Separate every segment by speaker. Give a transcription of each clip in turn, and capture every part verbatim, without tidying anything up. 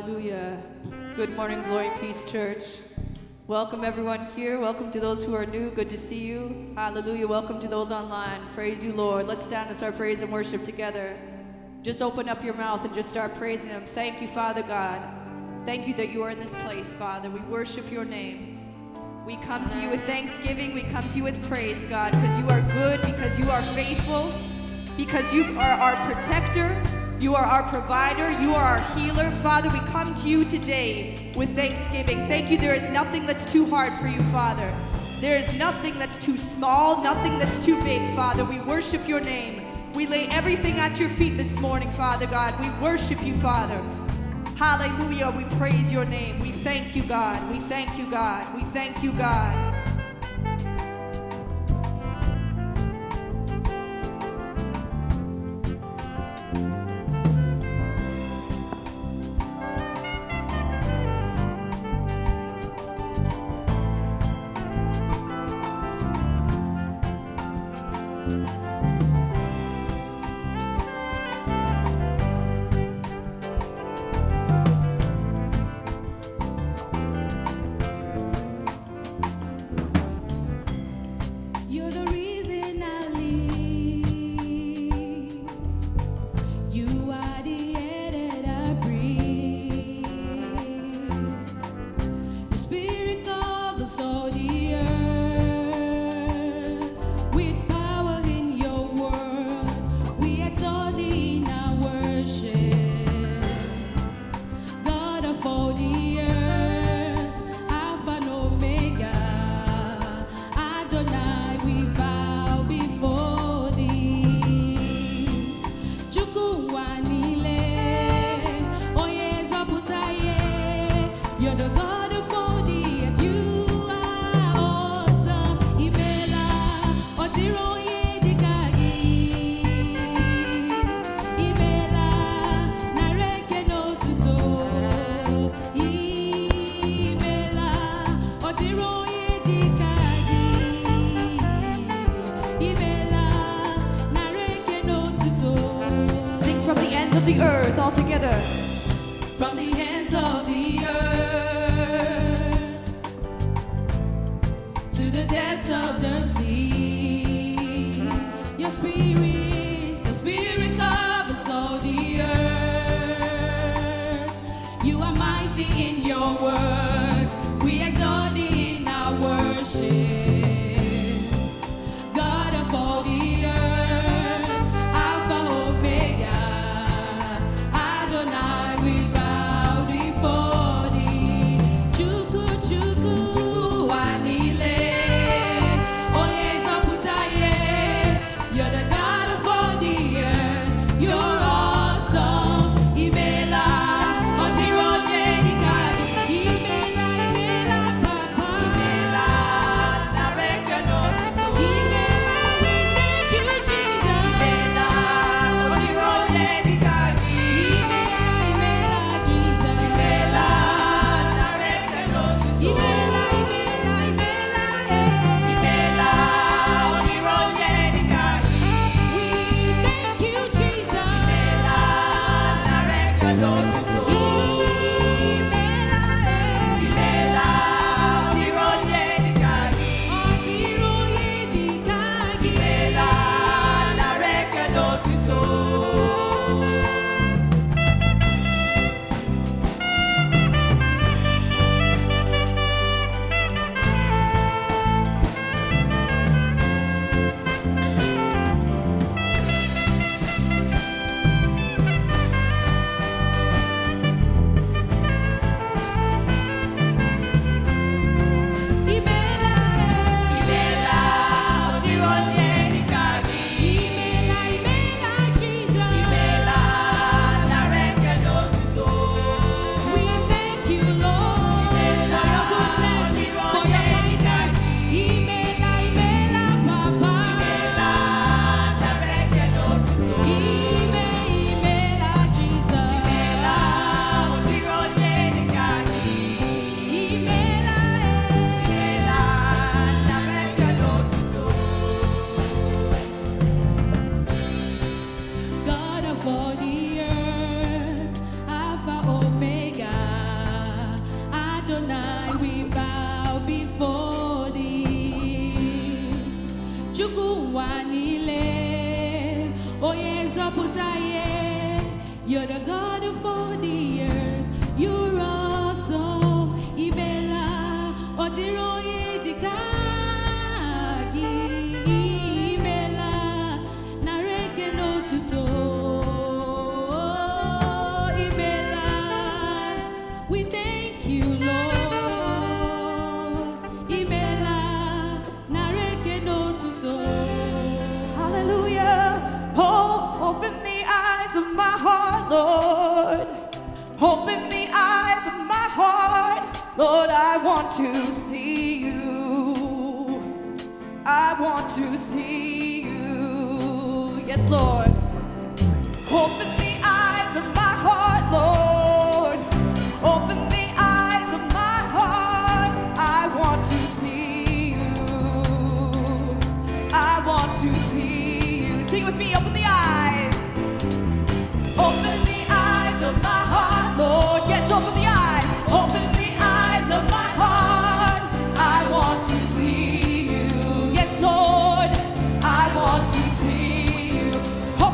Speaker 1: Hallelujah. Good morning, Glory and Peace Church. Welcome everyone here. Welcome to those who are new. Good to see you. Hallelujah. Welcome to those online. Praise you, Lord. Let's stand and start praise and worship together. Just open up your mouth and just start praising Him. Thank you, Father God. Thank you that you are in this place, Father. We worship your name. We come to you with thanksgiving. We come to you with praise, God, because you are good, because you are faithful, because you are our protector. You are our provider. You are our healer. Father, we come to you today with thanksgiving. Thank you. There is nothing that's too hard for you, Father. There is nothing that's too small, nothing that's too big, Father. We worship your name. We lay everything at your feet this morning, Father God. We worship you, Father. Hallelujah. We praise your name. We thank you, God. We thank you, God. We thank you, God. The earth all together. From the ends of the earth to the depths of the sea, your spirit, your spirit covers all the earth. You are mighty in your works. We exalt thee in our worship. God of all the earth, Alpha, Omega. You're the God
Speaker 2: You're the God of all the earth. You're awesome. Ibela Otiroye Dikagi. Ibela Nareke no Tuto. Ibela. We thank you, Lord. Ibela Nareke no Tuto.
Speaker 1: Hallelujah. Oh, open the eyes of my heart, Lord. Open the eyes of my heart. Lord, I want to see you. I want to see you. Yes, Lord. Open the eyes of my heart, Lord. Open the eyes of my heart. I want to see you. I want to see you. Sing with me, open the eyes. Open the eyes of my heart, Lord. Yes, open the eyes. Open the eyes of my heart. I want to see you. Yes, Lord. I want to see you.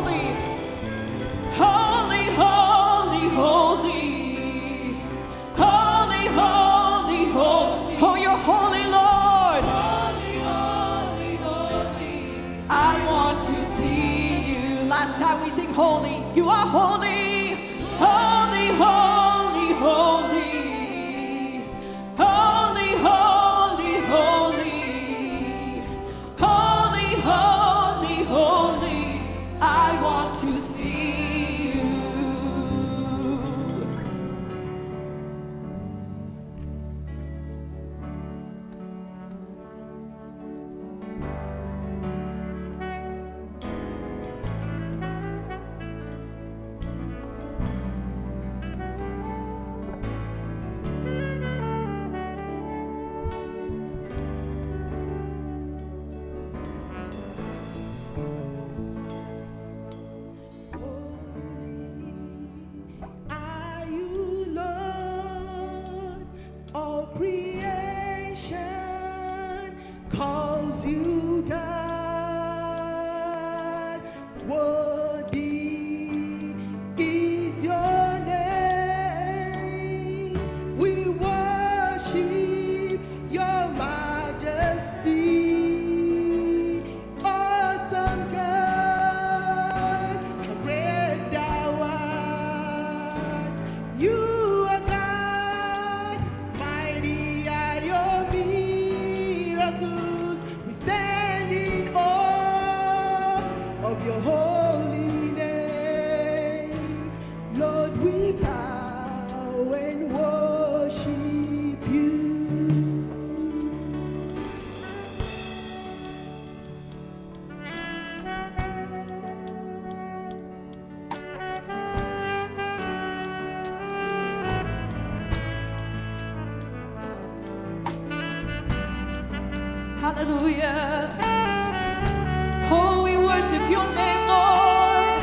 Speaker 1: holy. Holy, holy, holy. Holy, holy, holy. Oh, you're holy, Lord.
Speaker 2: Holy, holy, holy.
Speaker 1: I want to see you. Last time we sing holy. You are holy. Holy, holy, holy. Holy, holy, holy. Holy, holy, holy. I want to see you.
Speaker 2: Are you Lord? All creation calls you God. Worthy is your name. We worship your majesty. Awesome God, great thou art. You are God, mighty are your miracles. We stand in awe of your holy name. Lord, we bow and worship you.
Speaker 1: Hallelujah. Oh, we worship your name, Lord.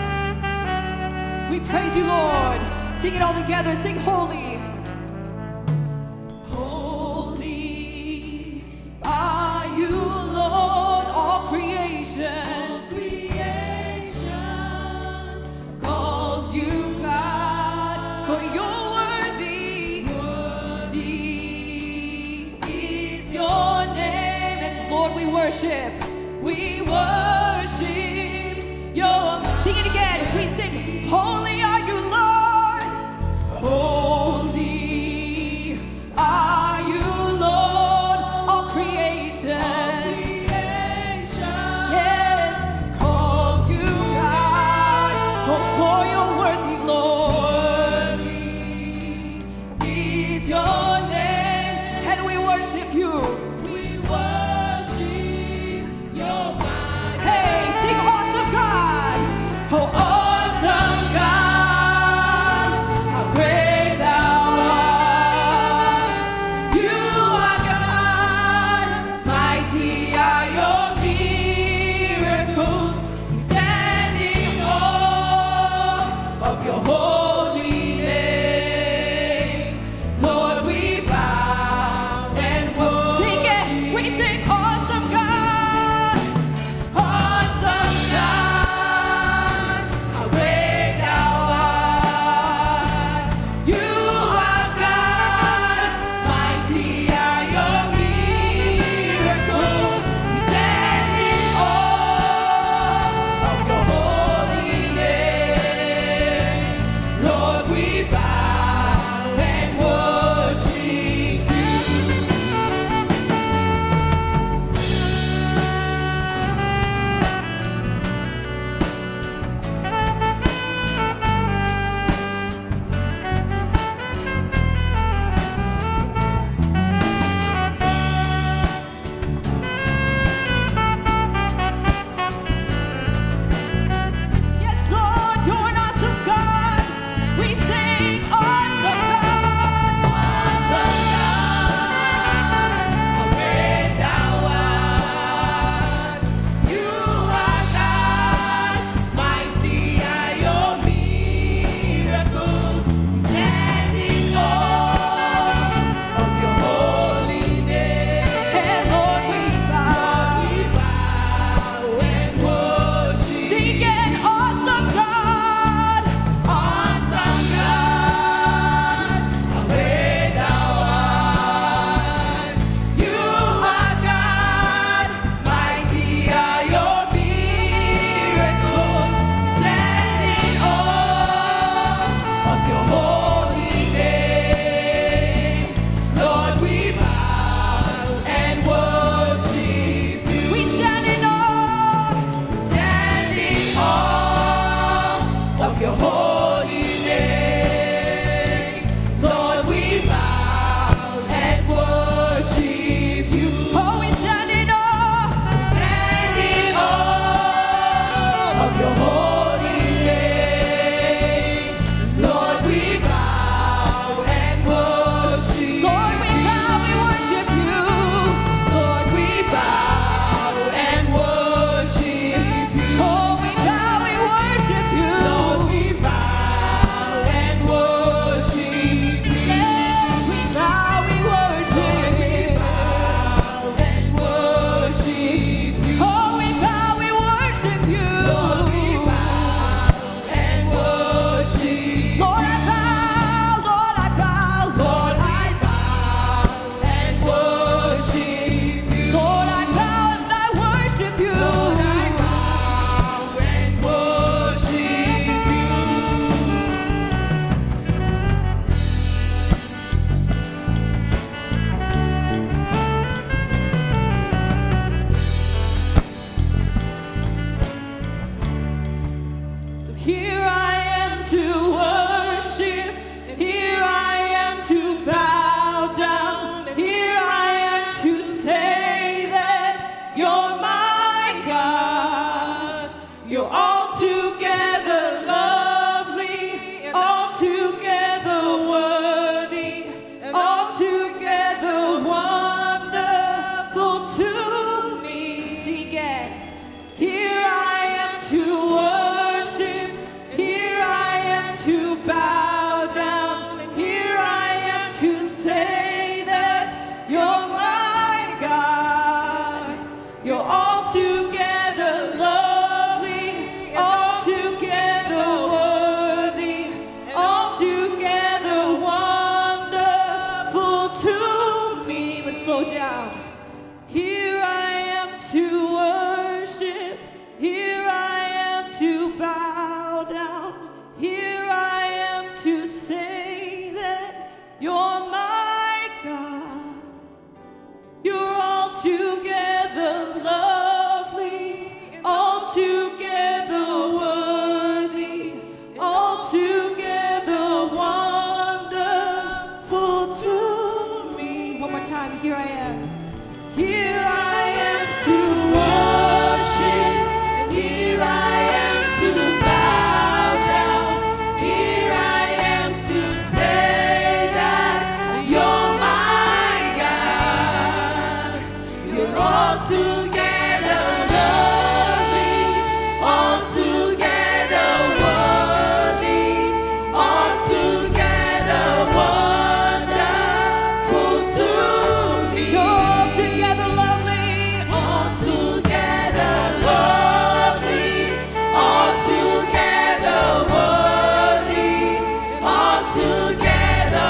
Speaker 1: We praise you, Lord. Sing it all together. Sing holy. Holy are you, Lord. All creation calls you God, for you're worthy. Worthy is your name. And Lord, we worship. We worship your. Sing it again. We sing, holy are you, Lord. Holy are you, Lord. All creation, yes, calls you God. Oh, for you're worthy, Lord. Is your name, and we worship you.
Speaker 2: We worship your majesty.
Speaker 1: Hey, Here I am to say that you're my God. You're altogether lovely, altogether worthy, altogether wonderful to me. One more time, here I am. Here I am to worship, here I am to bow down, here I am to say that you're my God. You're altogether lovely, altogether worthy, altogether wonderful to me. You're altogether lovely, altogether lovely, altogether worthy, altogether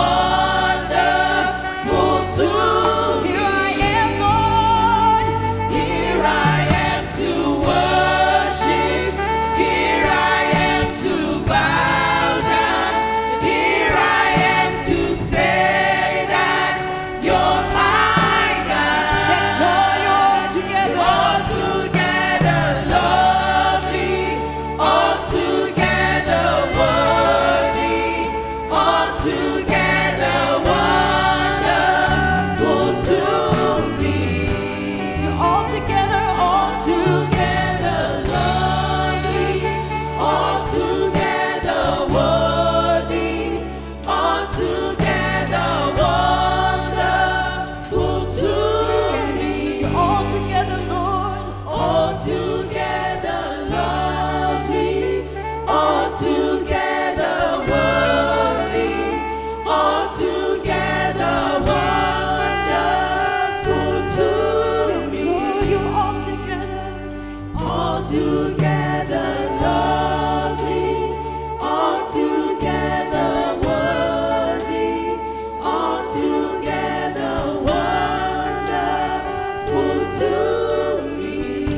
Speaker 1: wonderful to me. Here I am, Lord. Here I am to worship. Here I am to bow down. Here I am to say that you're my God. Lord, you're altogether lovely, altogether worthy, altogether wonderful to me. You're altogether, altogether lovely, altogether worthy, altogether wonderful to me. You're altogether, Lord, altogether lovely, altogether worthy, altogether wonderful to me. You're altogether, altogether lovely, altogether worthy, altogether wonderful to me.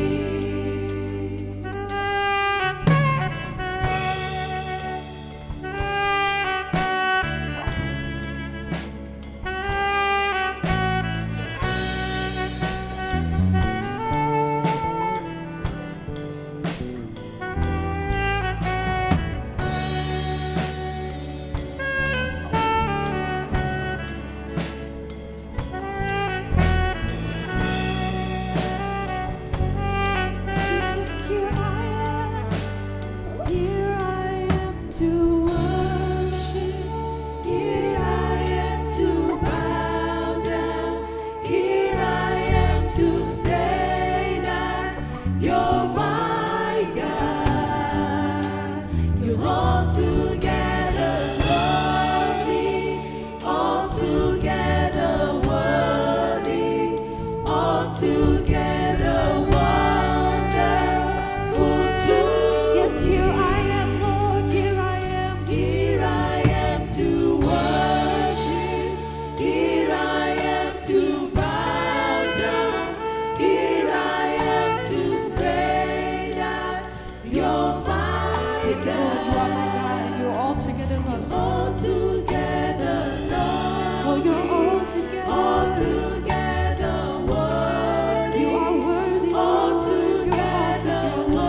Speaker 1: Here I am, here I am to worship, here I am to bow down, here I am to say that you're my God. You're altogether lovely, altogether worthy, altogether wonderful to me. Yes, here I am, Lord, here I am. Here I am to worship, here I am to bow down, here I am to say that you're my God. You're altogether lovely, altogether lovely, oh, you're altogether, altogether worthy, you are worthy, altogether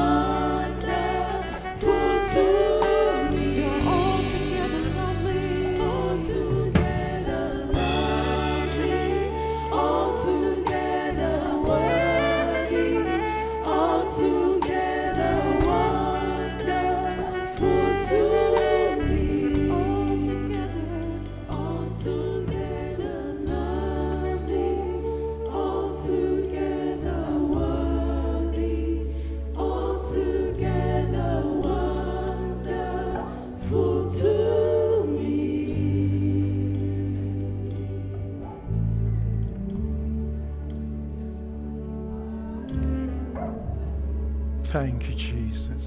Speaker 1: wonderful to me. You're altogether lovely, altogether lovely, altogether worthy, altogether wonderful to me. Altogether, altogether lovely, altogether worthy, altogether wonderful to me.
Speaker 3: Thank you, Jesus.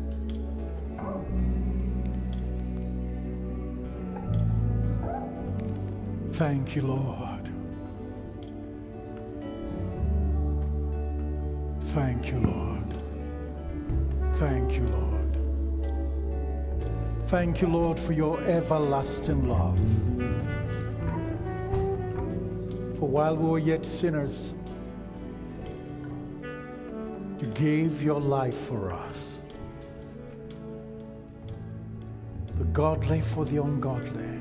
Speaker 3: Thank you, Lord. Thank you, Lord. Thank you, Lord. Thank you, Lord, for your everlasting love. For while we were yet sinners, you gave your life for us. The godly for the ungodly.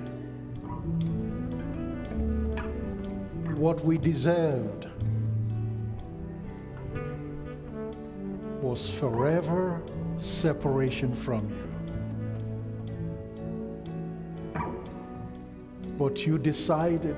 Speaker 3: What we deserved was forever separation from you. But you decided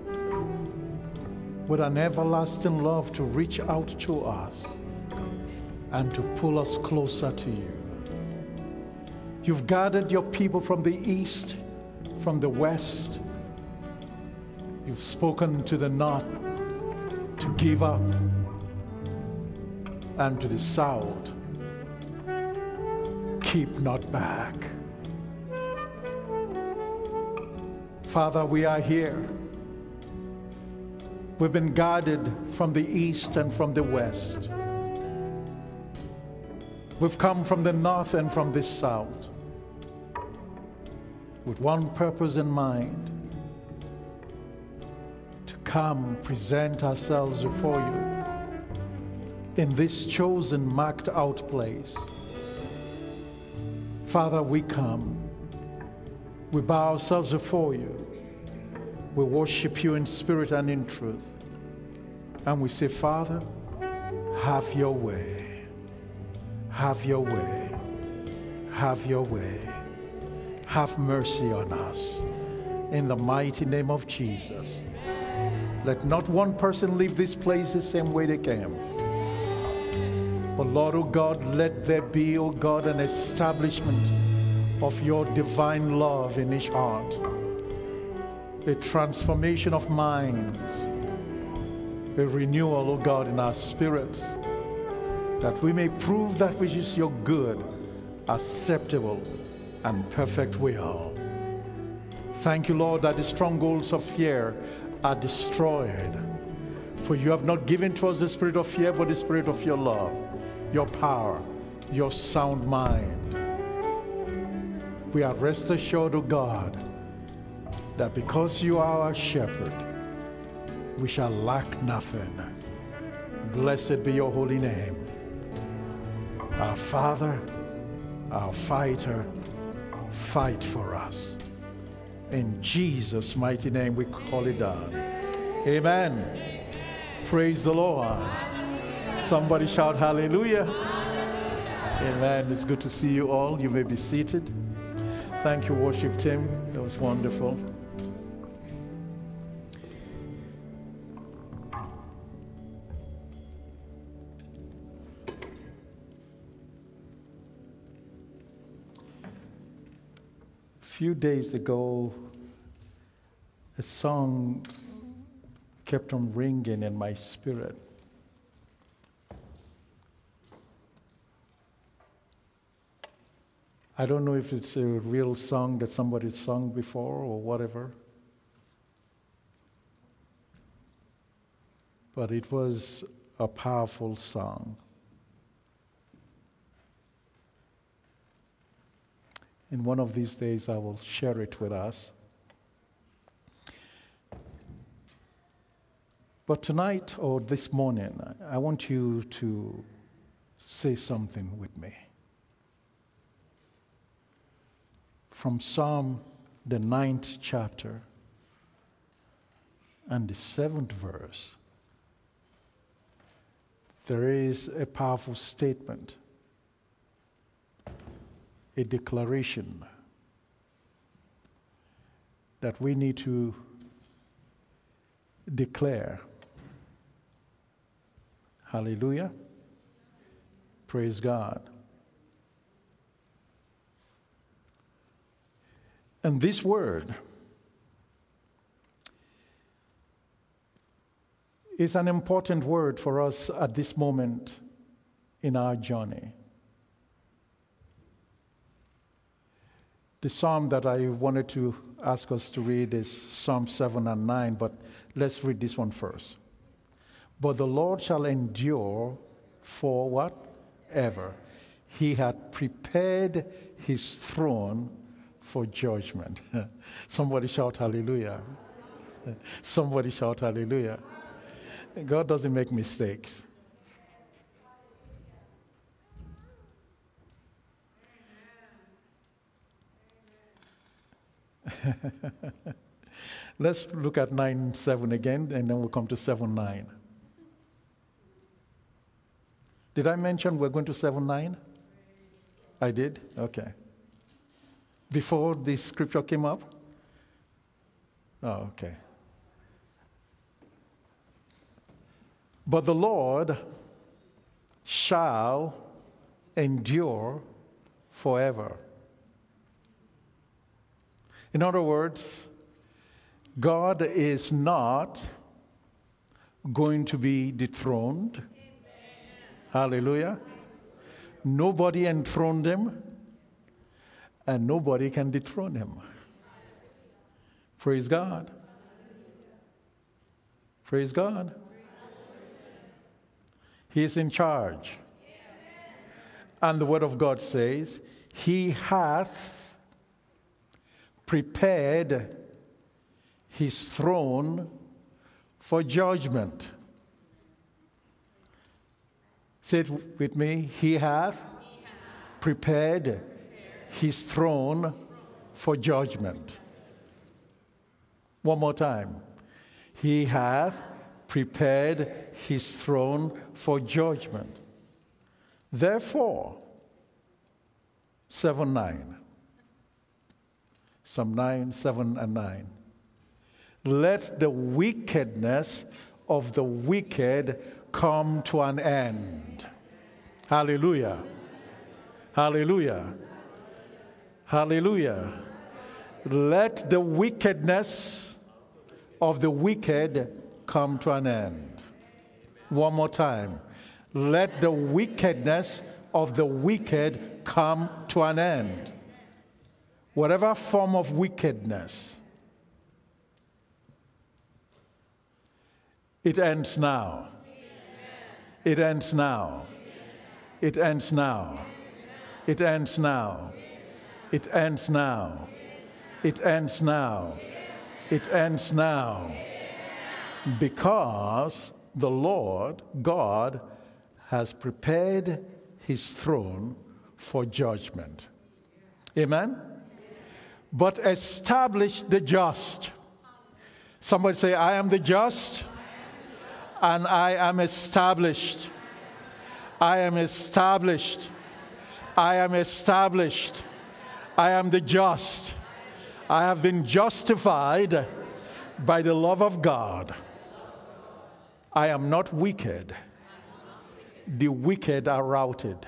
Speaker 3: with an everlasting love to reach out to us and to pull us closer to you. You've gathered your people from the east, from the west. You've spoken to the north to give up, and to the south, keep not back. Father, we are here. We've been guarded from the east and from the west. We've come from the north and from the south with one purpose in mind: to come present ourselves before you in this chosen, marked out place. Father, we come. We bow ourselves before you. We worship you in spirit and in truth. And we say, Father, have your way. Have your way. Have your way. Have mercy on us. In the mighty name of Jesus. Let not one person leave this place the same way they came. But Lord, oh God, let there be, oh God, an establishment of your divine love in each heart. A transformation of minds. A renewal, oh God, in our spirits. That we may prove that which is your good, acceptable, and perfect will. Thank you, Lord, that the strongholds of fear are destroyed. For you have not given to us the spirit of fear, but the spirit of your love, your power, your sound mind. We are rest assured, O God, that because you are our shepherd, we shall lack nothing. Blessed be your holy name. Our Father, our fighter, fight for us. In Jesus' mighty name we call it done. Amen. Praise the Lord. Somebody shout hallelujah. Amen. It's good to see you all. You may be seated. Thank you, worship team. That was wonderful. A few days ago, a song kept on ringing in my spirit. I don't know if it's a real song that somebody sung before or whatever, but it was a powerful song. In one of these days, I will share it with us. But tonight or this morning, I want you to say something with me. From Psalm, the ninth chapter, and the seventh verse, there is a powerful statement, a declaration that we need to declare. Hallelujah. Praise God. And this word is an important word for us at this moment in our journey. The psalm that I wanted to ask us to read is Psalm seven and nine, but let's read this one first. But the Lord shall endure for what? Ever. He hath prepared his throne for judgment. Somebody shout hallelujah. Somebody shout hallelujah. God doesn't make mistakes. Let's look at nine seven again, and then we'll come to seven nine. Did I mention we're going to seven nine? I did? Okay. Before the scripture came up? Oh, okay. But the Lord shall endure forever. In other words, God is not going to be dethroned. Amen. Hallelujah. Nobody enthroned him, and nobody can dethrone him. Praise God. Praise God. He is in charge. And the word of God says, he hath prepared his throne for judgment. Say it with me. He hath prepared his throne for judgment. One more time. He hath prepared his throne for judgment. Therefore, seven nine. Psalm nine, seven, and nine. Let the wickedness of the wicked come to an end. Hallelujah. Hallelujah. Hallelujah. Let the wickedness of the wicked come to an end. One more time. Let the wickedness of the wicked come to an end. Whatever form of wickedness, it ends now. It ends now. It ends now. It ends now. It ends now. It ends now. It ends now. Because the Lord God has prepared his throne for judgment. Amen? But establish the just. Somebody say, I am the just, and I am established. I am established. I am established. I am the just. I have been justified by the love of God. I am not wicked. The wicked are routed.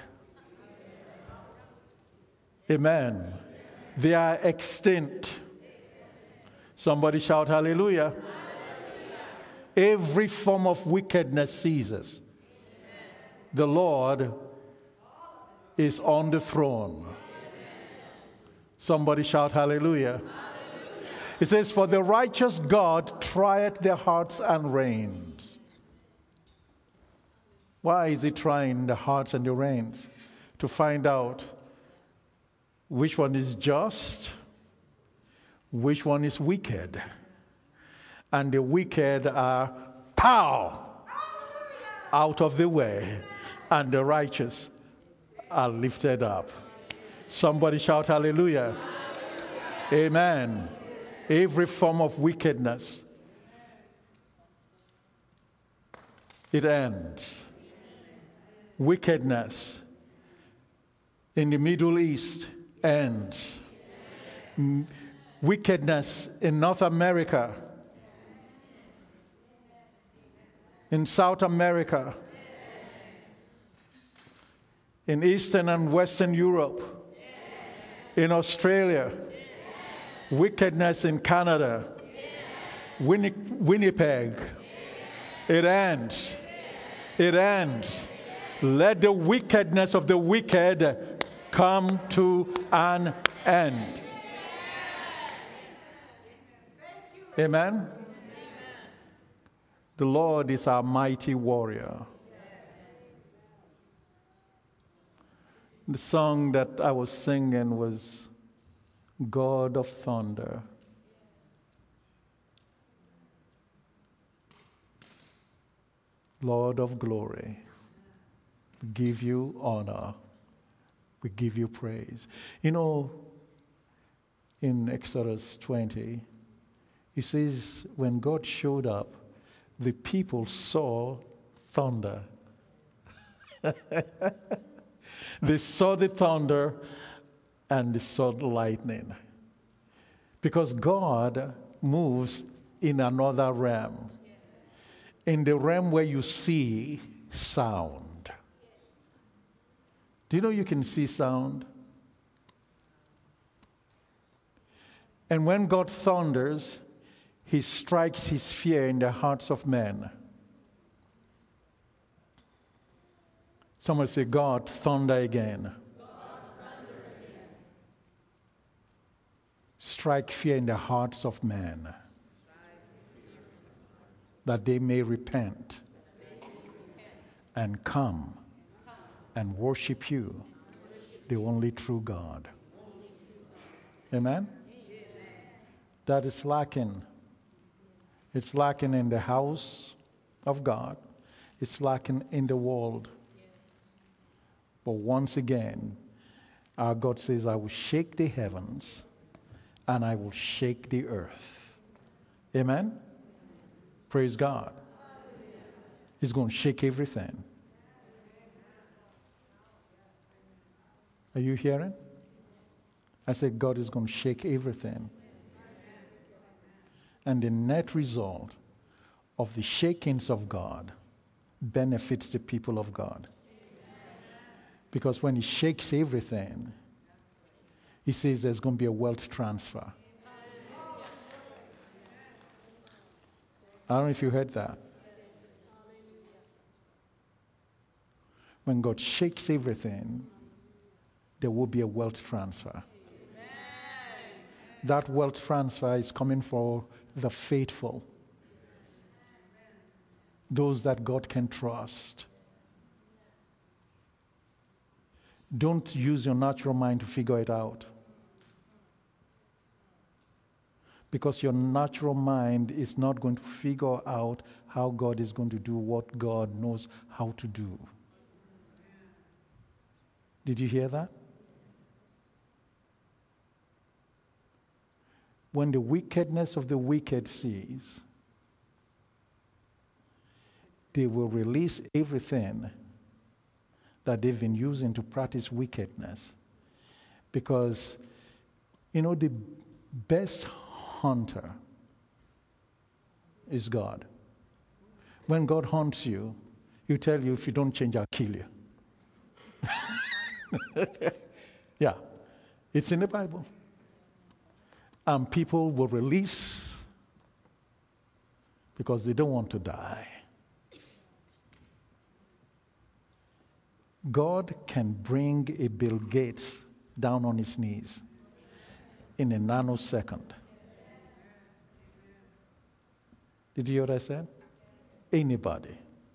Speaker 3: Amen. They are extinct. Somebody shout hallelujah. Hallelujah. Every form of wickedness ceases. The Lord is on the throne. Somebody shout hallelujah. Hallelujah. It says, for the righteous God trieth their hearts and reins. Why is he trying the hearts and the reins? To find out which one is just, which one is wicked. And the wicked are, pow, out of the way, and the righteous are lifted up. Somebody shout hallelujah. Hallelujah. Amen. Every form of wickedness, it ends. Wickedness in the Middle East ends. M- wickedness in North America, in South America, in Eastern and Western Europe, in Australia, wickedness in Canada, Winni- Winnipeg, it ends. It ends. Let the wickedness of the wicked come to an end. Amen? The Lord is our mighty warrior. The song that I was singing was, God of thunder, Lord of glory, we give you honor. We give you praise. You know, in Exodus twenty, it says when God showed up, the people saw thunder. They saw the thunder and they saw the lightning. Because God moves in another realm. In the realm where you see sound. Do you know you can see sound? And when God thunders, he strikes his fear in the hearts of men. Someone say, God, thunder again. God, thunder again. Strike fear in the hearts of men, that they may repent and come and worship you, the only true God. Amen? That is lacking. It's lacking in the house of God. It's lacking in the world. But once again, our God says, I will shake the heavens and I will shake the earth. Amen? Praise God. He's going to shake everything. Are you hearing? I said God is going to shake everything. And the net result of the shakings of God benefits the people of God. Because when he shakes everything, he says there's going to be a wealth transfer. I don't know if you heard that. When God shakes everything, there will be a wealth transfer. That wealth transfer is coming for the faithful, those that God can trust. Don't use your natural mind to figure it out. Because your natural mind is not going to figure out how God is going to do what God knows how to do. Did you hear that? When the wickedness of the wicked cease, they will release everything that they've been using to practice wickedness. Because, you know, the best hunter is God. When God hunts you, he'll tell you, if you don't change, I'll kill you. Yeah, it's in the Bible. And people will release because they don't want to die. God can bring a Bill Gates down on his knees in a nanosecond. Did you hear what I said? Anybody.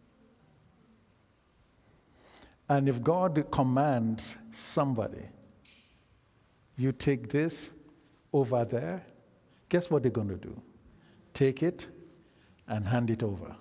Speaker 3: And if God commands somebody, you take this over there, guess what they're going to do? Take it and hand it over.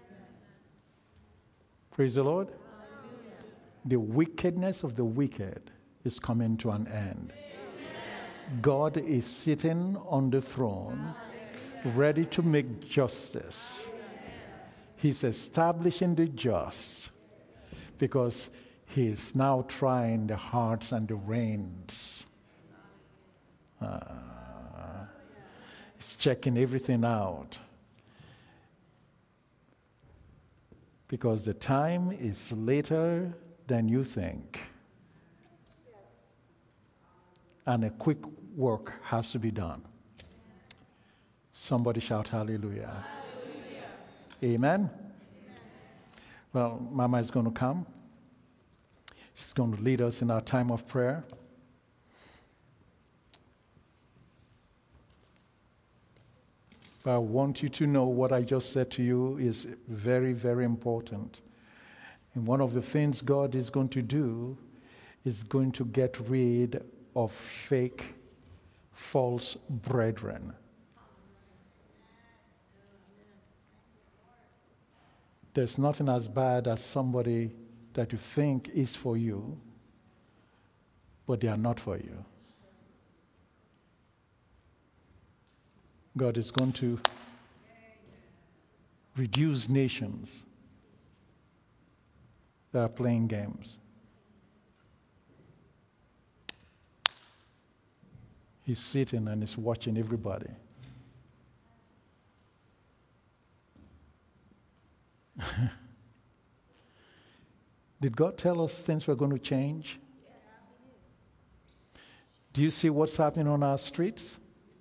Speaker 3: Praise the Lord. The wickedness of the wicked is coming to an end. Amen. God is sitting on the throne, ready to make justice. He's establishing the just because he is now trying the hearts and the reins. Uh, he's checking everything out. Because the time is later than you think. And a quick work has to be done. Somebody shout hallelujah. Hallelujah. Amen? Amen. Well, Mama is going to come. She's going to lead us in our time of prayer. But I want you to know what I just said to you is very, very important. And one of the things God is going to do is going to get rid of fake, false brethren. There's nothing as bad as somebody that you think is for you, but they are not for you. God is going to reduce nations that are playing games. He's sitting and he's watching everybody. Did God tell us things were going to change? Do you see what's happening on our streets?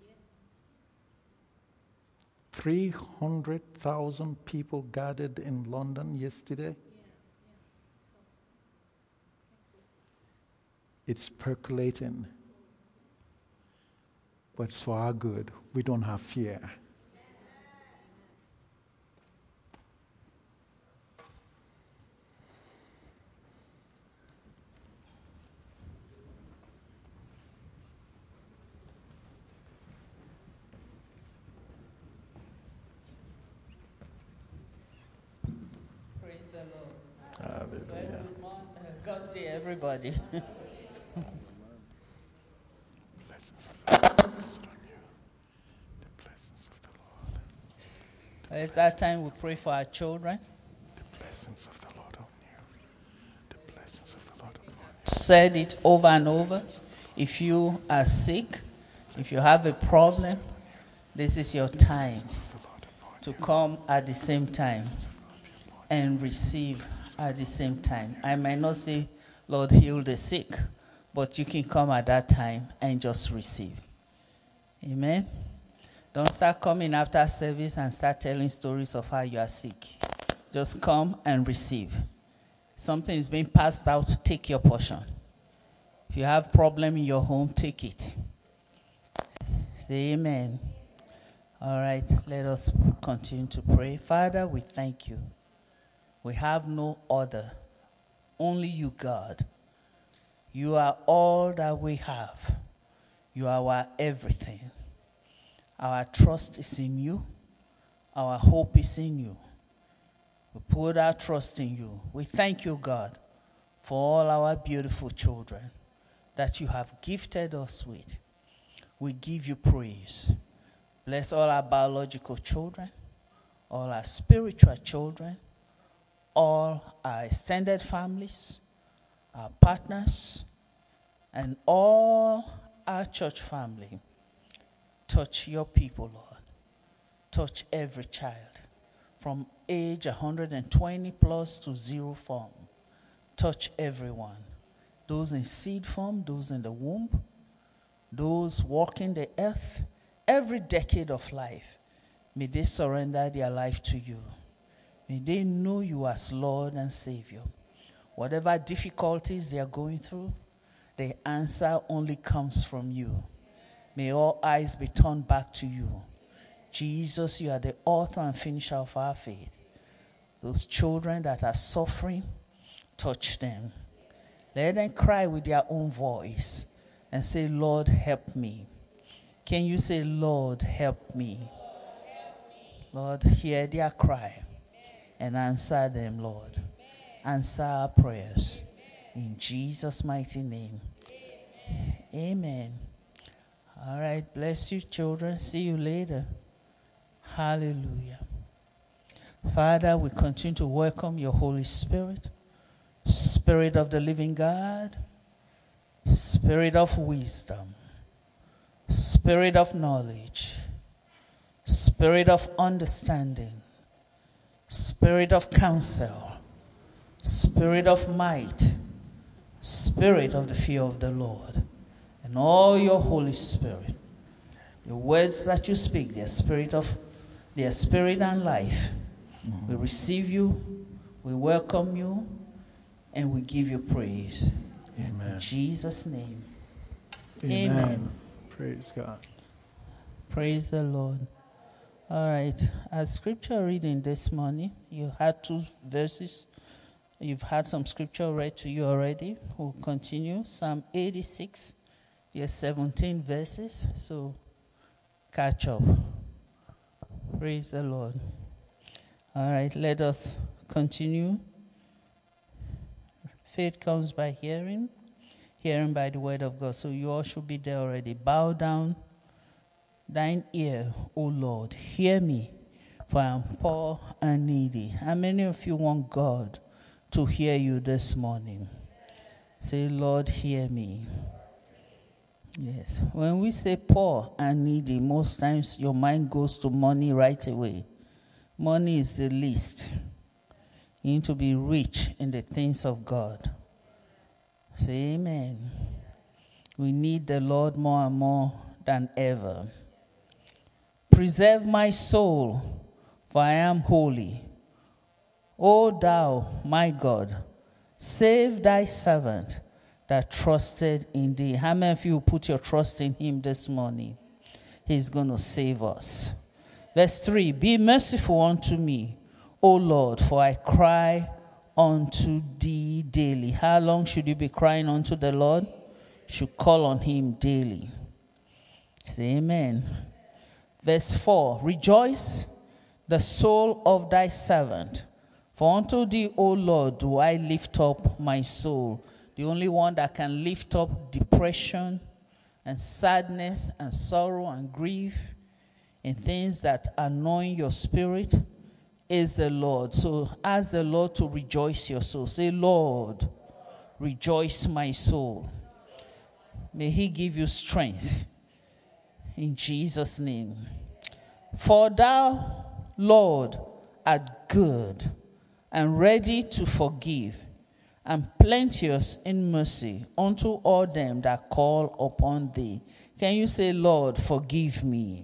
Speaker 3: three hundred thousand people gathered in London yesterday. It's percolating. But it's for our good. We don't have fear.
Speaker 4: Praise the Lord.
Speaker 3: Hallelujah.
Speaker 4: Well, good morning. Uh, God day, everybody. It's that time we pray for our children.
Speaker 3: The blessings of the Lord on you. The blessings of the Lord upon you.
Speaker 4: Said it over and over. If you are sick, if you have a problem, this is your time to come at the same time and receive at the same time. I might not say, Lord, heal the sick, but you can come at that time and just receive. Amen. Don't start coming after service and start telling stories of how you are sick. Just come and receive. Something is being passed out, take your portion. If you have problem in your home, take it. Say amen. All right, let us continue to pray. Father, we thank you. We have no other, only you, God. You are all that we have. You are our everything. Our trust is in you. Our hope is in you. We put our trust in you. We thank you, God, for all our beautiful children that you have gifted us with. We give you praise. Bless all our biological children, all our spiritual children, all our extended families, our partners, and all our church family. Touch your people, Lord. Touch every child from age one hundred twenty plus to zero form. Touch everyone. Those in seed form, those in the womb, those walking the earth, every decade of life. May they surrender their life to you. May they know you as Lord and Savior. Whatever difficulties they are going through, the answer only comes from you. May all eyes be turned back to you. Jesus, you are the author and finisher of our faith. Those children that are suffering, touch them. Let them cry with their own voice and say, Lord, help me. Can you say, Lord, help me? Lord, hear their cry and answer them, Lord. Answer our prayers. In Jesus' mighty name. Amen. All right, bless you, children. See you later. Hallelujah. Father, we continue to welcome your Holy Spirit, Spirit of the living God, Spirit of wisdom, Spirit of knowledge, Spirit of understanding, Spirit of counsel, Spirit of might, Spirit of the fear of the Lord. And all your Holy Spirit, the words that you speak, their spirit of their spirit and life. Mm-hmm. We receive you, we welcome you, and we give you praise.
Speaker 3: Amen.
Speaker 4: In Jesus' name.
Speaker 3: Amen.
Speaker 4: Amen.
Speaker 3: Praise God.
Speaker 4: Praise the Lord. All right. As scripture reading this morning, you had two verses. You've had some scripture read to you already. We'll continue. Psalm eighty-six. Yes, seventeen verses, so catch up. Praise the Lord. All right, let us continue. Faith comes by hearing, hearing by the word of God. So you all should be there already. Bow down thine ear, O Lord. Hear me, for I am poor and needy. How many of you want God to hear you this morning? Say, Lord, hear me. Yes. When we say poor and needy, most times your mind goes to money right away. Money is the least. You need to be rich in the things of God. Say amen. We need the Lord more and more than ever. Preserve my soul, for I am holy. O thou, my God, save thy servant that trusted in thee. How many of you put your trust in him this morning? He's going to save us. Verse three, be merciful unto me, O Lord, for I cry unto thee daily. How long should you be crying unto the Lord? You should call on him daily. Say amen. Verse four, rejoice the soul of thy servant, for unto thee, O Lord, do I lift up my soul. The only one that can lift up depression and sadness and sorrow and grief and things that annoy your spirit is the Lord. So ask the Lord to rejoice your soul. Say, Lord, rejoice my soul. May he give you strength in Jesus' name. For thou, Lord, art good and ready to forgive, and plenteous in mercy unto all them that call upon thee. Can you say, Lord, forgive me?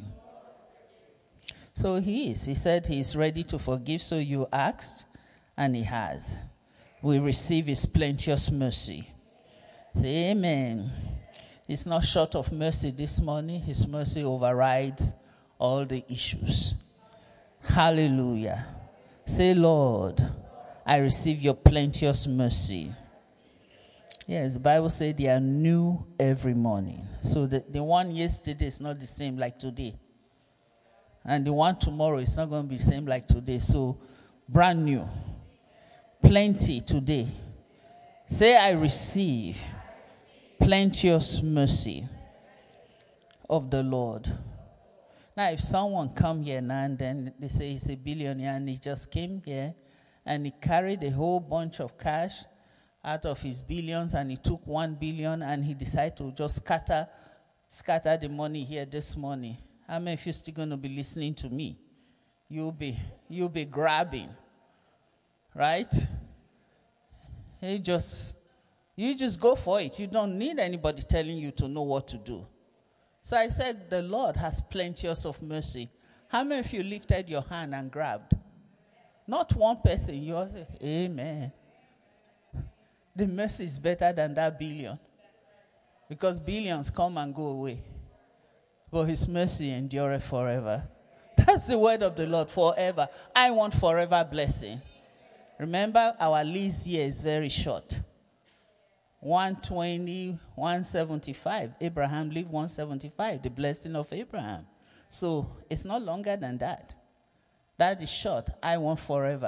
Speaker 4: So he is. He said he is ready to forgive. So you asked, and he has. We receive his plenteous mercy. Say amen. He's not short of mercy this morning. His mercy overrides all the issues. Hallelujah. Say, Lord, I receive your plenteous mercy. Yes, the Bible says they are new every morning. So the, the one yesterday is not the same like today. And the one tomorrow is not going to be the same like today. So brand new. Plenty today. Say, I receive plenteous mercy of the Lord. Now, if someone come here now and then they say he's a billionaire and he just came here and he carried a whole bunch of cash out of his billions and he took one billion and he decided to just scatter, scatter the money here this morning. How many of you still going to be listening to me? You'll be, you'll be grabbing, right? You just, you just go for it. You don't need anybody telling you to know what to do. So I said, the Lord has plenteous of mercy. How many of you lifted your hand and grabbed? Not one person. You all say, amen. The mercy is better than that billion. Because billions come and go away. But his mercy endureth forever. That's the word of the Lord, forever. I want forever blessing. Remember, our lease year is very short. one twenty, one seventy-five. Abraham lived one seventy-five, the blessing of Abraham. So it's not longer than that. That is short. I want forever.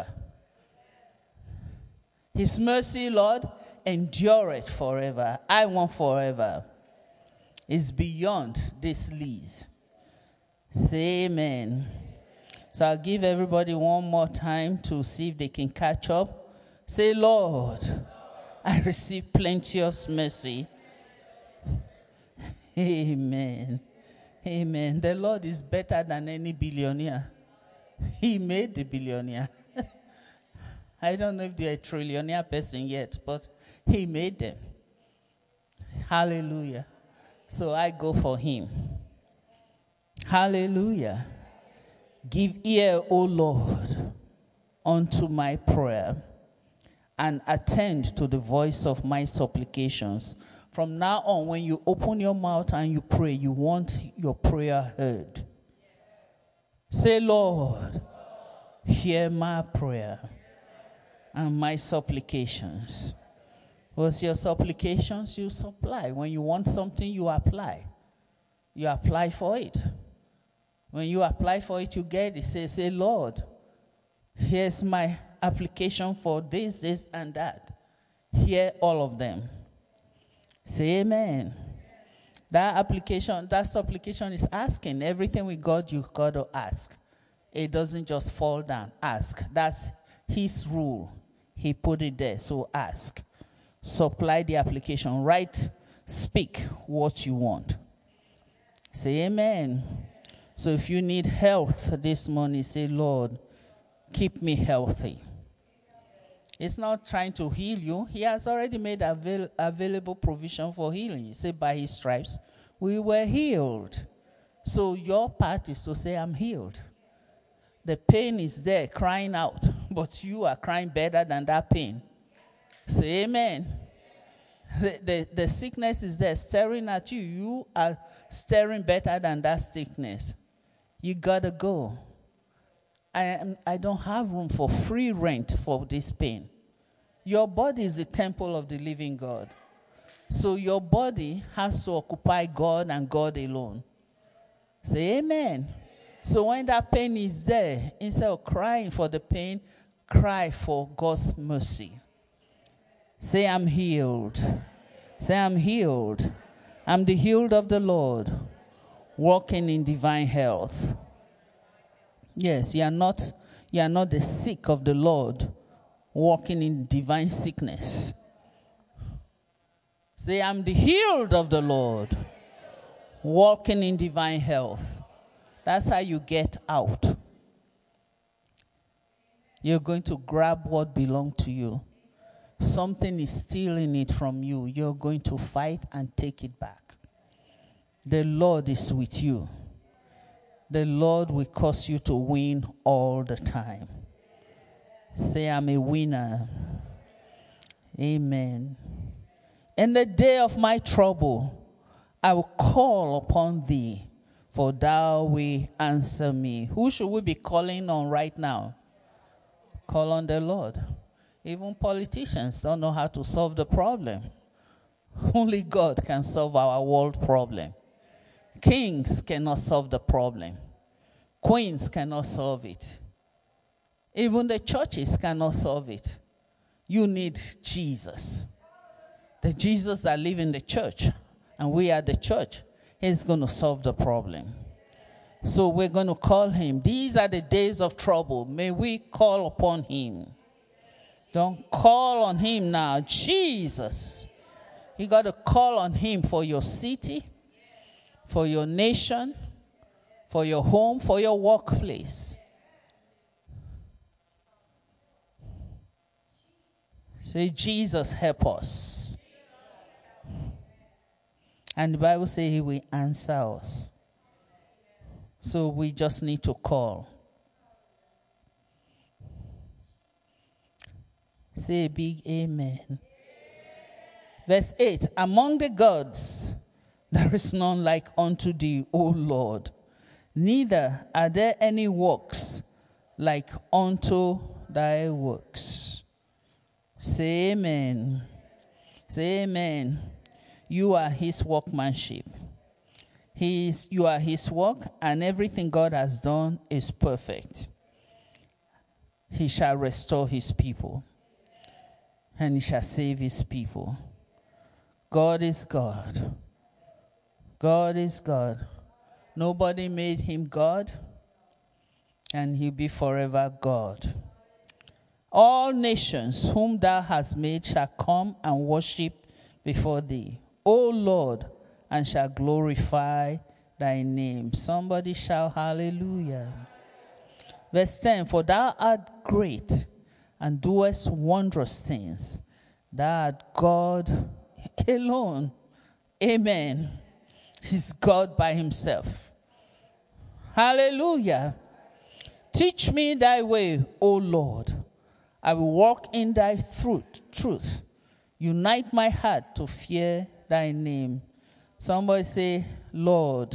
Speaker 4: His mercy, Lord, endureth forever. I want forever. It's beyond this lease. Say amen. So I'll give everybody one more time to see if they can catch up. Say, Lord, I receive plenteous mercy. Amen. Amen. The Lord is better than any billionaire. He made the billionaire. I don't know if they're a trillionaire person yet, but he made them. Hallelujah. So I go for him. Hallelujah. Give ear, O Lord, unto my prayer, and attend to the voice of my supplications. From now on, when you open your mouth and you pray, you want your prayer heard. Say, Lord, hear my prayer and my supplications. Was your supplications, you supply. When you want something, you apply. You apply for it. When you apply for it, you get it. Say, say, Lord, here's my application for this, this, and that. Hear all of them. Say amen. That application, that supplication is asking. Everything with God, you got to ask. It doesn't just fall down. Ask. That's his rule. He put it there, so ask. Supply the application. Write, speak what you want. Say amen. So if you need health this morning, say, Lord, keep me healthy. It's not trying to heal you. He has already made avail- available provision for healing. He said, by his stripes, we were healed. So your part is to say, I'm healed. The pain is there, crying out, but you are crying better than that pain. Say amen. The, the, the sickness is there, staring at you. You are staring better than that sickness. You got to go. I, am, I don't have room for free rent for this pain. Your body is the temple of the living God. So your body has to occupy God and God alone. Say amen. So when that pain is there, instead of crying for the pain, cry for God's mercy. Say, I'm healed. Say, I'm healed. I'm the healed of the Lord, walking in divine health. Yes, you are not, you are not the sick of the Lord, walking in divine sickness. Say, I'm the healed of the Lord, walking in divine health. That's how you get out. You're going to grab what belongs to you. Something is stealing it from you. You're going to fight and take it back. The Lord is with you. The Lord will cause you to win all the time. Say, I'm a winner. Amen. In the day of my trouble, I will call upon thee, for thou wilt answer me. Who should we be calling on right now? Call on the Lord. Even politicians don't know how to solve the problem. Only God can solve our world problem. Kings cannot solve the problem. Queens cannot solve it. Even the churches cannot solve it. You need Jesus. The Jesus that lives in the church, and we are the church, he's going to solve the problem. So we're going to call him. These are the days of trouble. May we call upon him. Don't call on him now. Jesus. You got to call on him for your city, for your nation, for your home, for your workplace. Say, Jesus, help us. And the Bible says he will answer us. So we just need to call. Say a big amen. Verse eight, among the gods, there is none like unto thee, O Lord. Neither are there any works like unto thy works. Say amen. Say amen. You are his workmanship. He is, you are his work, and everything God has done is perfect. He shall restore his people, and he shall save his people. God is God. God is God. Nobody made him God, and he'll be forever God. All nations whom thou hast made shall come and worship before thee, O Lord, and shall glorify thy name. Somebody shout hallelujah. Verse ten, for thou art great and doest wondrous things. Thou art God alone. Amen. He's God by himself. Hallelujah. Teach me thy way, O Lord. I will walk in thy truth. truth. Unite my heart to fear thy name. Somebody say, Lord,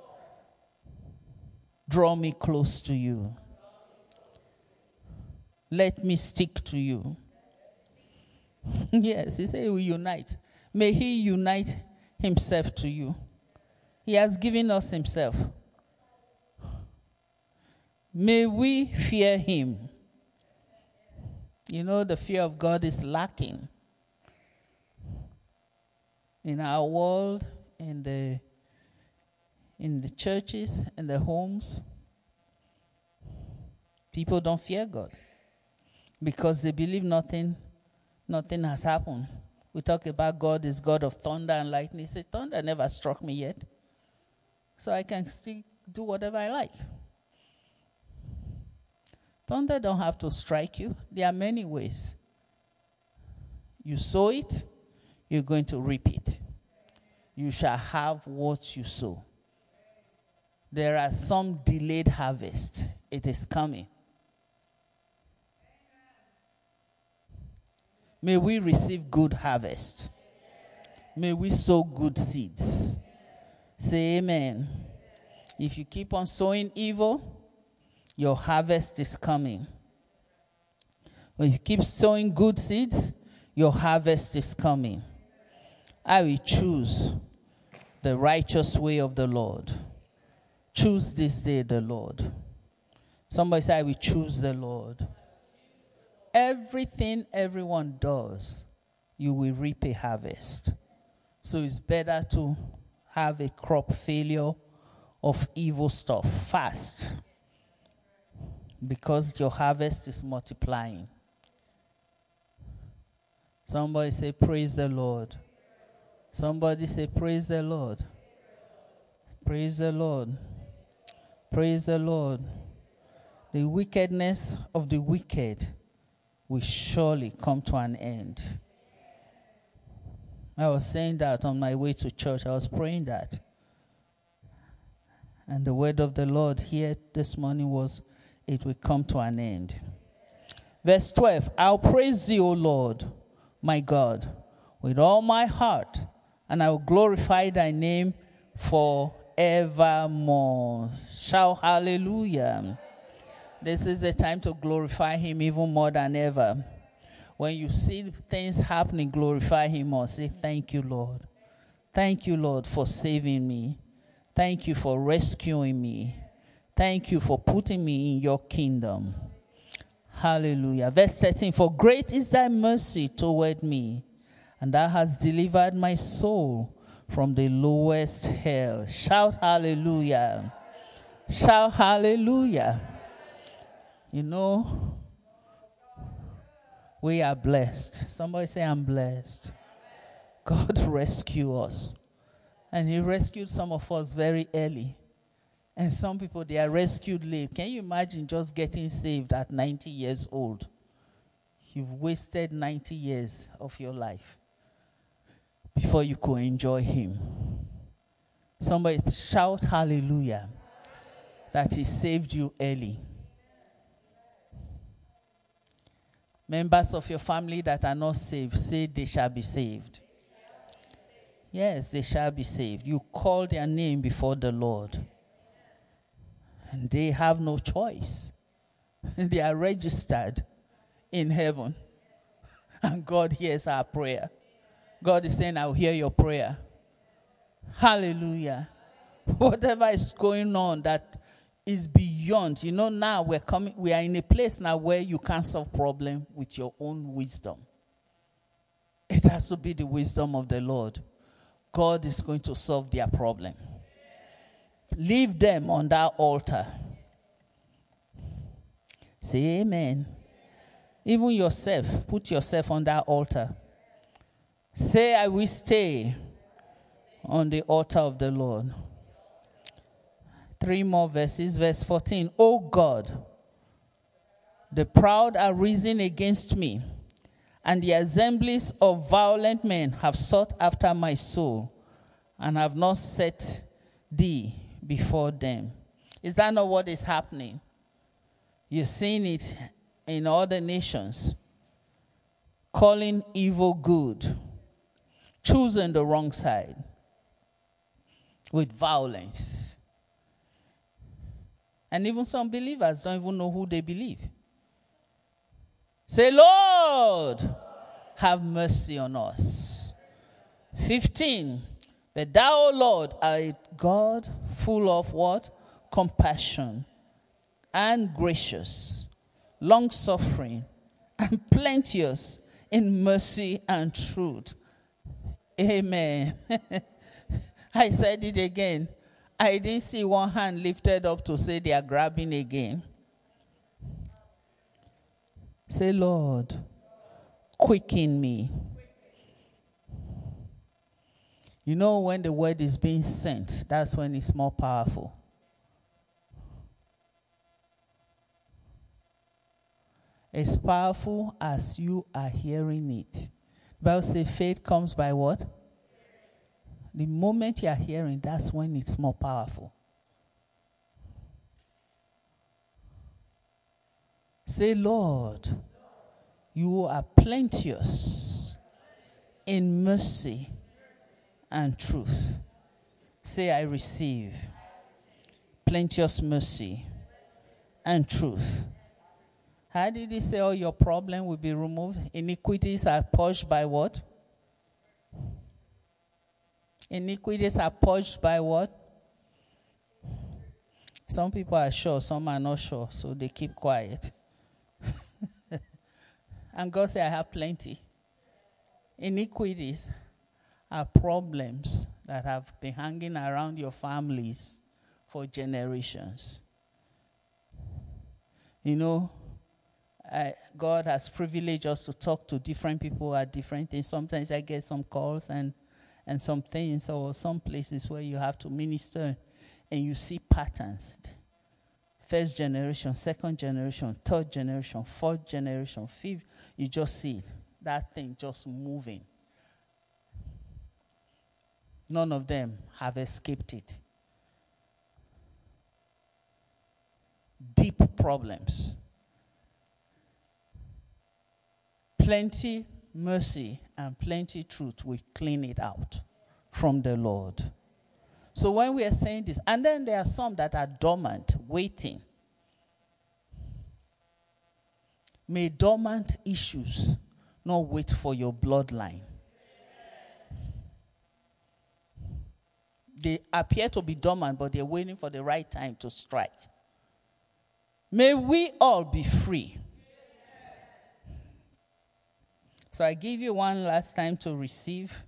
Speaker 4: draw me close to you. Let me stick to you. Yes, he said he will unite. May he unite himself to you. He has given us himself. May we fear him. You know, the fear of God is lacking in our world, in the in the churches, in the homes. People don't fear God because they believe nothing, nothing has happened. We talk about God is God of thunder and lightning. He said, thunder never struck me yet, so I can still do whatever I like. Thunder don't have to strike you. There are many ways. You sow it, you're going to reap it. You shall have what you sow. There are some delayed harvest. It is coming. May we receive good harvest. May we sow good seeds. Say amen. If you keep on sowing evil, your harvest is coming. When you keep sowing good seeds, your harvest is coming. I will choose the righteous way of the Lord. Choose this day the Lord. Somebody say, I will choose the Lord. Everything everyone does, you will reap a harvest. So it's better to have a crop failure of evil stuff fast, because your harvest is multiplying. Somebody say, praise the Lord. Somebody say, praise the Lord. Praise the Lord. Praise the Lord. The wickedness of the wicked will surely come to an end. I was saying that on my way to church. I was praying that. And the word of the Lord here this morning was, it will come to an end. Verse twelve, I'll praise thee, O Lord, my God, with all my heart, and I will glorify thy name forevermore. Shout hallelujah. This is a time to glorify him even more than ever. When you see things happening, glorify him more. Say, thank you, Lord. Thank you, Lord, for saving me. Thank you for rescuing me. Thank you for putting me in your kingdom. Hallelujah. Verse thirteen, for great is thy mercy toward me, and thou hast delivered my soul from the lowest hell. Shout hallelujah. Shout hallelujah. You know, we are blessed. Somebody say, I'm blessed. God rescued us. And he rescued some of us very early. And some people, they are rescued late. Can you imagine just getting saved at ninety years old? You've wasted ninety years of your life before you could enjoy him. Somebody shout hallelujah that he saved you early. Members of your family that are not saved, say they shall be saved. Yes, they shall be saved. You call their name before the Lord. And they have no choice. They are registered in heaven. And God hears our prayer. God is saying, I'll hear your prayer. Hallelujah. Whatever is going on that is beyond, you know, now we're coming, we are in a place now where you can't solve problem with your own wisdom. It has to be the wisdom of the Lord. God is going to solve their problem. Leave them on that altar. Say amen. Even yourself, put yourself on that altar. Say, I will stay on the altar of the Lord. Three more verses. Verse fourteen. O God, the proud are risen against me, and the assemblies of violent men have sought after my soul, and have not set thee before them. Is that not what is happening? You're seeing it in other nations. Calling evil good. Choosing the wrong side. With violence. And even some believers don't even know who they believe. Say, Lord, have mercy on us. fifteen. But thou, O Lord, art a God full of what? Compassion and gracious, long-suffering, and plenteous in mercy and truth. Amen. I said it again. I didn't see one hand lifted up to say they are grabbing again. Say, Lord, quicken me. You know, when the word is being sent, that's when it's more powerful. As powerful as you are hearing it. The Bible says faith comes by what? The moment you are hearing, that's when it's more powerful. Say, Lord, you are plenteous in mercy and truth. Say, I receive plenteous mercy and truth. How did he say all your problem will be removed? Iniquities are purged by what? Iniquities are purged by what? Some people are sure, some are not sure, so they keep quiet. And God said, I have plenty. Iniquities are problems that have been hanging around your families for generations. You know, I, God has privileged us to talk to different people at different things. Sometimes I get some calls and, and some things or some places where you have to minister and you see patterns. First generation, second generation, third generation, fourth generation, fifth. You just see it. That thing just moving. None of them have escaped it. Deep problems. Plenty mercy and plenty truth will clean it out from the Lord. So when we are saying this, and then there are some that are dormant, waiting. May dormant issues not wait for your bloodline. They appear to be dormant, but they're waiting for the right time to strike. May we all be free. So I give you one last time to receive.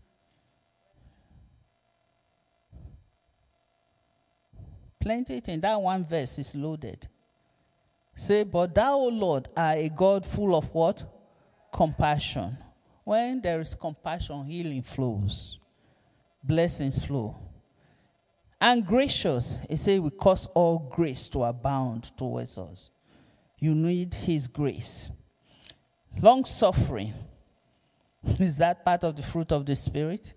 Speaker 4: Plenty in that one verse is loaded. Say, but thou, O Lord, art a God full of what? Compassion. When there is compassion, healing flows. Blessings flow. And gracious, it says we cause all grace to abound towards us. You need his grace. Long suffering. Is that part of the fruit of the Spirit?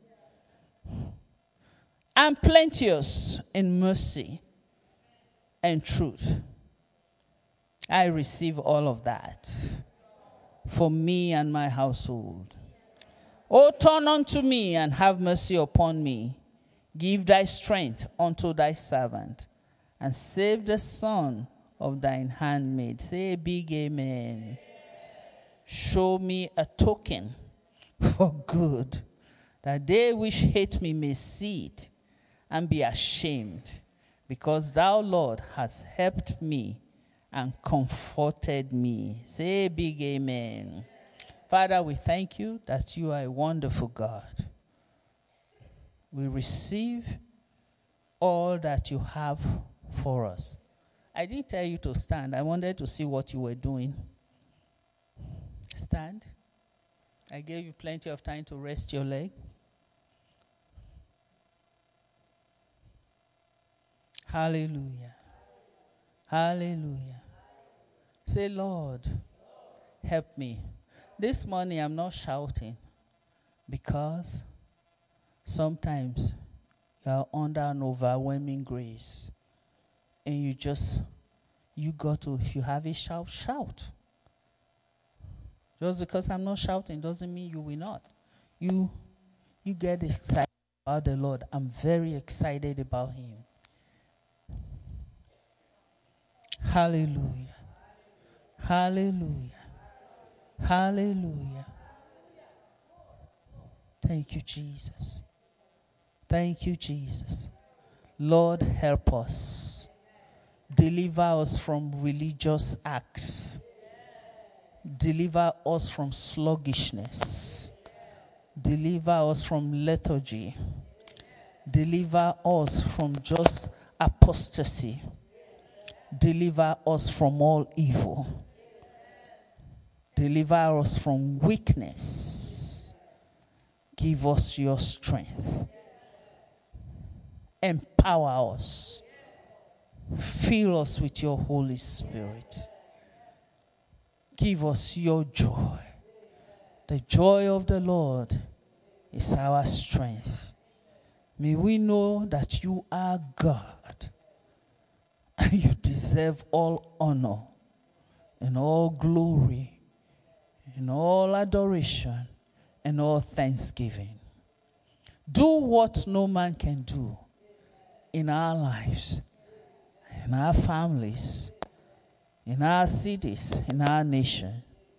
Speaker 4: And plenteous in mercy and truth. I receive all of that for me and my household. O turn unto me and have mercy upon me. Give thy strength unto thy servant, and save the son of thine handmaid. Say a big amen. Amen. Show me a token for good, that they which hate me may see it and be ashamed, because thou, Lord, hast helped me and comforted me. Say a big amen. Amen. Father, we thank you that you are a wonderful God. We receive all that you have for us. I didn't tell you to stand. I wanted to see what you were doing. Stand. I gave you plenty of time to rest your leg. Hallelujah. Hallelujah. Say, Lord, help me. This morning I'm not shouting because sometimes you are under an overwhelming grace. And you just, you got to, if you have a shout, shout. Just because I'm not shouting doesn't mean you will not. You, you get excited about the Lord. I'm very excited about him. Hallelujah. Hallelujah. Hallelujah. Thank you, Jesus. Thank you, Jesus. Lord, help us. Deliver us from religious acts. Deliver us from sluggishness. Deliver us from lethargy. Deliver us from just apostasy. Deliver us from all evil. Deliver us from weakness. Give us your strength. Empower us. Fill us with your Holy Spirit. Give us your joy. The joy of the Lord is our strength. May we know that you are God and you deserve all honor and all glory and all adoration and all thanksgiving. Do what no man can do in our lives, in our families, in our cities, in our nation.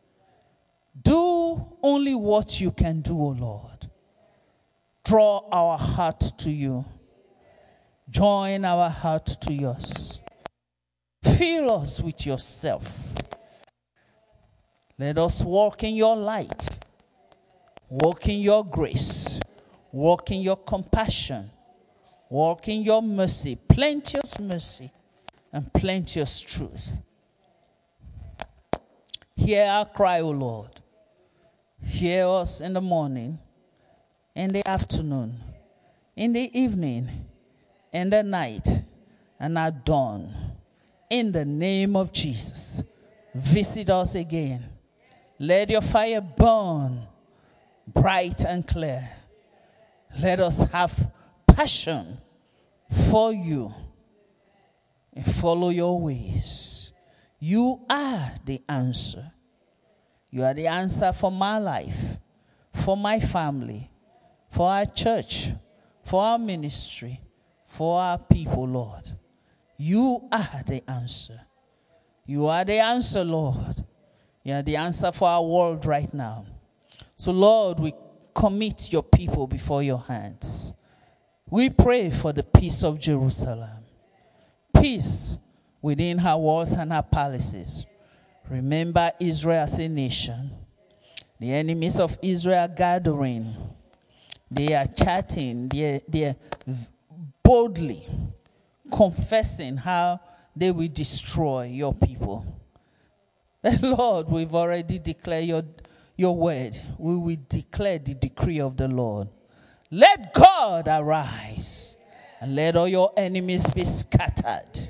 Speaker 4: Do only what you can do, O Lord. Draw our heart to you. Join our heart to yours. Fill us with yourself. Let us walk in your light. Walk in your grace. Walk in your compassion. Walk in your mercy. Plenteous mercy and plenteous truth. Hear our cry, O Lord. Hear us in the morning, in the afternoon, in the evening, in the night, and at dawn. In the name of Jesus, visit us again. Let your fire burn bright and clear. Let us have passion for you and follow your ways. You are the answer. You are the answer for my life, for my family, for our church, for our ministry, for our people, Lord. You are the answer. You are the answer, Lord. You are the answer for our world right now. So, Lord, we commit your people before your hands. We pray for the peace of Jerusalem. Peace within her walls and her palaces. Remember Israel as a nation. The enemies of Israel are gathering. They are chatting. They are, they are boldly confessing how they will destroy your people. Lord, we've already declared your, your word. We will declare the decree of the Lord. Let God arise and let all your enemies be scattered.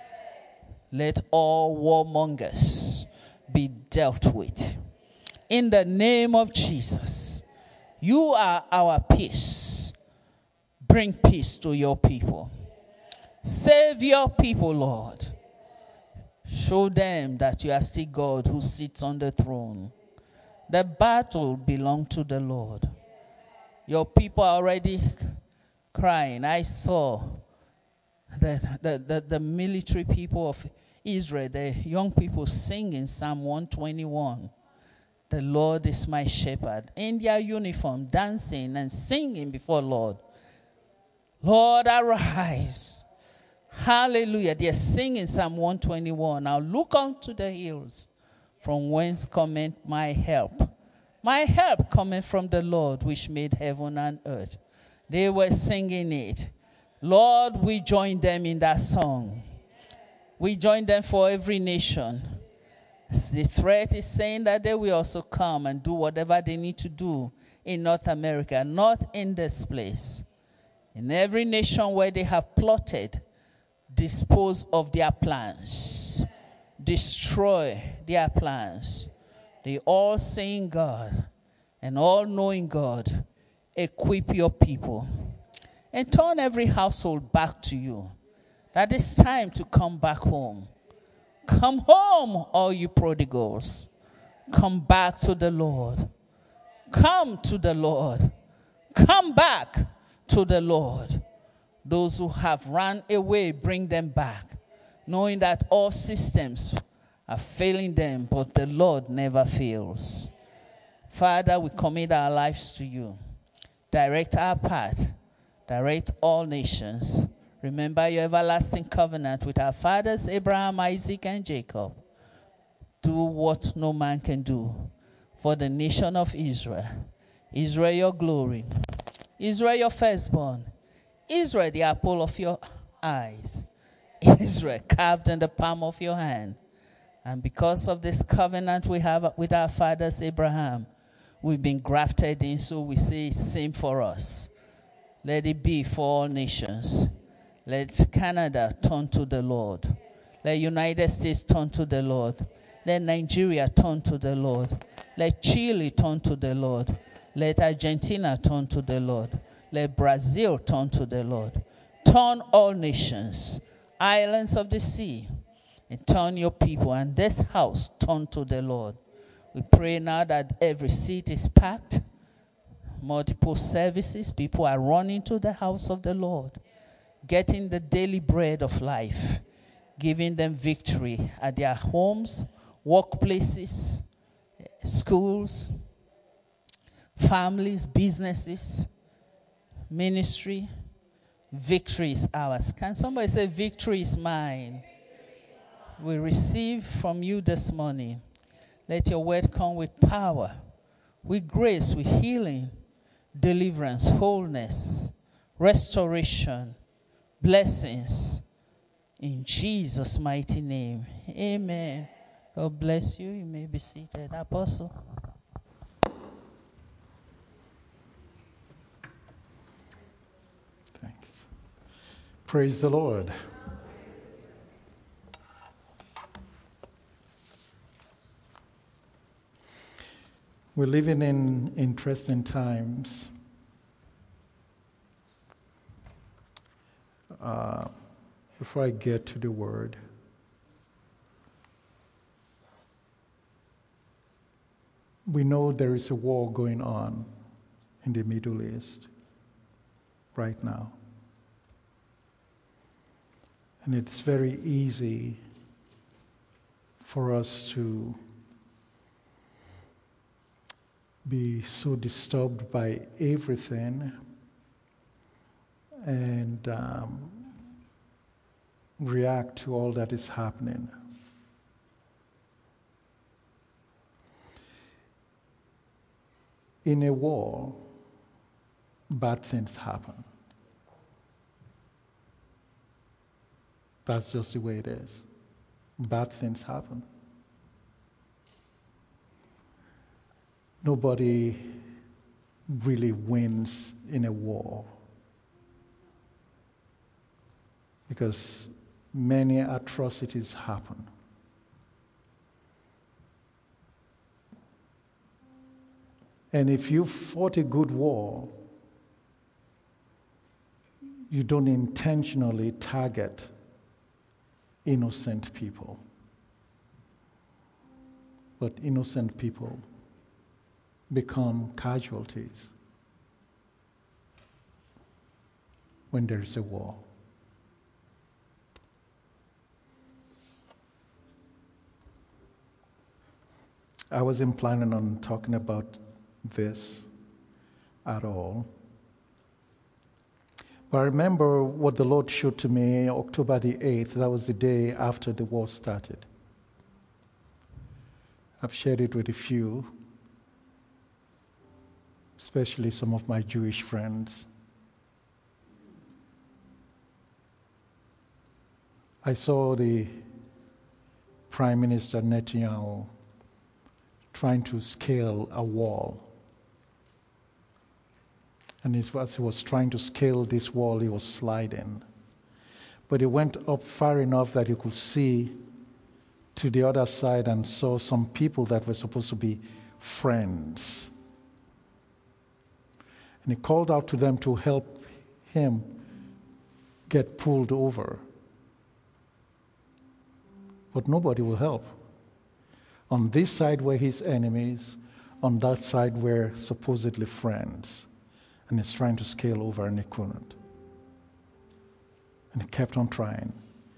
Speaker 4: Let all warmongers be dealt with. In the name of Jesus, you are our peace. Bring peace to your people. Save your people, Lord. Show them that you are still God who sits on the throne. The battle belongs to the Lord. Your people are already crying. I saw the, the, the, the military people of Israel, the young people singing Psalm one twenty-one. The Lord is my shepherd. In their uniform, dancing and singing before Lord. Lord, arise. Hallelujah. They're singing Psalm one twenty-one. Now look unto the hills, from whence cometh my help. My help cometh from the Lord, which made heaven and earth. They were singing it. Lord, we join them in that song. We join them for every nation. The threat is saying that they will also come and do whatever they need to do in North America, not in this place. In every nation where they have plotted, dispose of their plans, destroy their plans. They all saying God and all knowing God, equip your people and turn every household back to you. That it's time to come back home. Come home, all you prodigals. Come back to the Lord. Come to the Lord. Come back to the Lord. Those who have run away, bring them back, knowing that all systems are failing them, but the Lord never fails. Father, we commit our lives to you. Direct our path. Direct all nations. Remember your everlasting covenant with our fathers, Abraham, Isaac, and Jacob. Do what no man can do for the nation of Israel. Israel, your glory. Israel, your firstborn. Israel, the apple of your eyes. Israel, carved in the palm of your hand. And because of this covenant we have with our fathers, Abraham, we've been grafted in, so we say, same for us. Let it be for all nations. Let Canada turn to the Lord. Let United States turn to the Lord. Let Nigeria turn to the Lord. Let Chile turn to the Lord. Let Argentina turn to the Lord. Let Brazil turn to the Lord. Turn all nations, islands of the sea, and turn your people, and this house turn to the Lord. We pray now that every seat is packed, multiple services, people are running to the house of the Lord, getting the daily bread of life, giving them victory at their homes, workplaces, schools, families, businesses, ministry. Victory is ours. Can somebody say, victory is mine? We receive from you this morning. Let your word come with power, with grace, with healing, deliverance, wholeness, restoration, blessings. In Jesus' mighty name. Amen. God bless you. You may be seated. Apostle.
Speaker 3: Thanks. Praise the Lord. We're living in interesting times. Uh, before I get to the word, we know there is a war going on in the Middle East right now. And it's very easy for us to be so disturbed by everything and um, react to all that is happening. In a war, bad things happen. That's just the way it is. Bad things happen. Nobody really wins in a war because many atrocities happen. And if you fought a good war, you don't intentionally target innocent people. But innocent people become casualties when there is a war. I wasn't planning on talking about this at all. But I remember what the Lord showed to me October the eighth. That was the day after the war started. I've shared it with a few, especially some of my Jewish friends. I saw the Prime Minister Netanyahu trying to scale a wall. And as he was trying to scale this wall, he was sliding. But he went up far enough that he could see to the other side and saw some people that were supposed to be friends. And he called out to them to help him get pulled over. But nobody will help. On this side were his enemies, on that side were supposedly friends. And he's trying to scale over and he couldn't. And he kept on trying.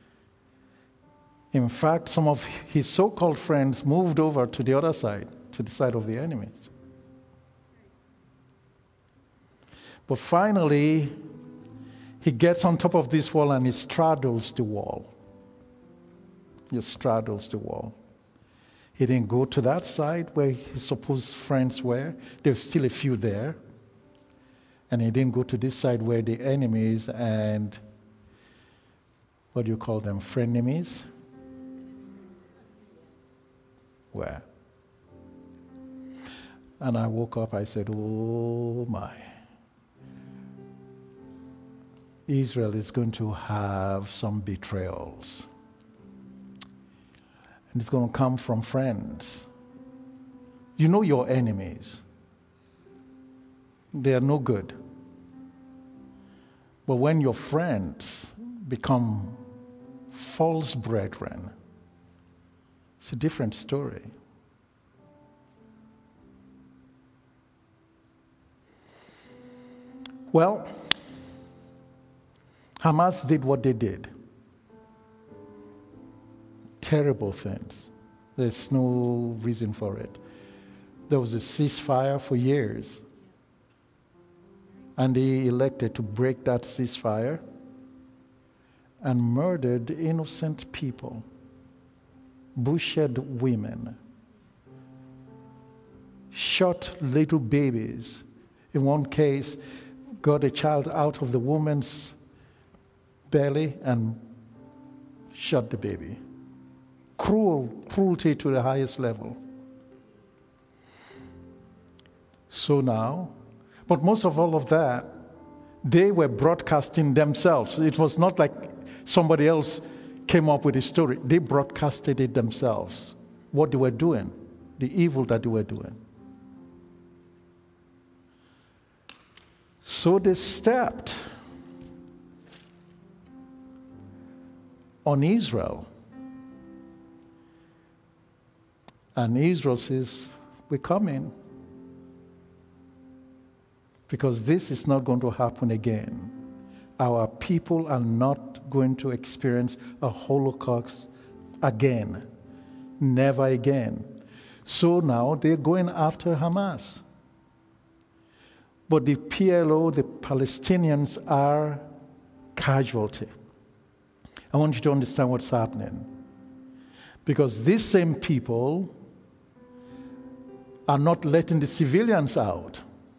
Speaker 3: In fact, some of his so-called friends moved over to the other side, to the side of the enemies. But finally, he gets on top of this wall and he straddles the wall. He straddles the wall. He didn't go to that side where his supposed friends were. There were still a few there. And he didn't go to this side where the enemies and, what do you call them, frenemies? Were. And I woke up, I said, oh my. Israel is going to have some betrayals. And it's going to come from friends. You know your enemies. They are no good. But when your friends become false brethren, it's a different story. Well, Hamas did what they did. Terrible things. There's no reason for it. There was a ceasefire for years. And they elected to break that ceasefire and murdered innocent people, butchered women, shot little babies. In one case, got a child out of the woman's belly and shot the baby. Cruel, cruelty to the highest level. So now, but most of all of that, they were broadcasting themselves. It was not like somebody else came up with a story. They broadcasted it themselves, what they were doing, the evil that they were doing. So they stepped on Israel. And Israel says, we're coming. Because this is not going to happen again. Our people are not going to experience a Holocaust again. Never again. So now they're going after Hamas. But the P L O, the Palestinians, are casualty. I want you to understand what's happening. Because these same people are not letting the civilians out.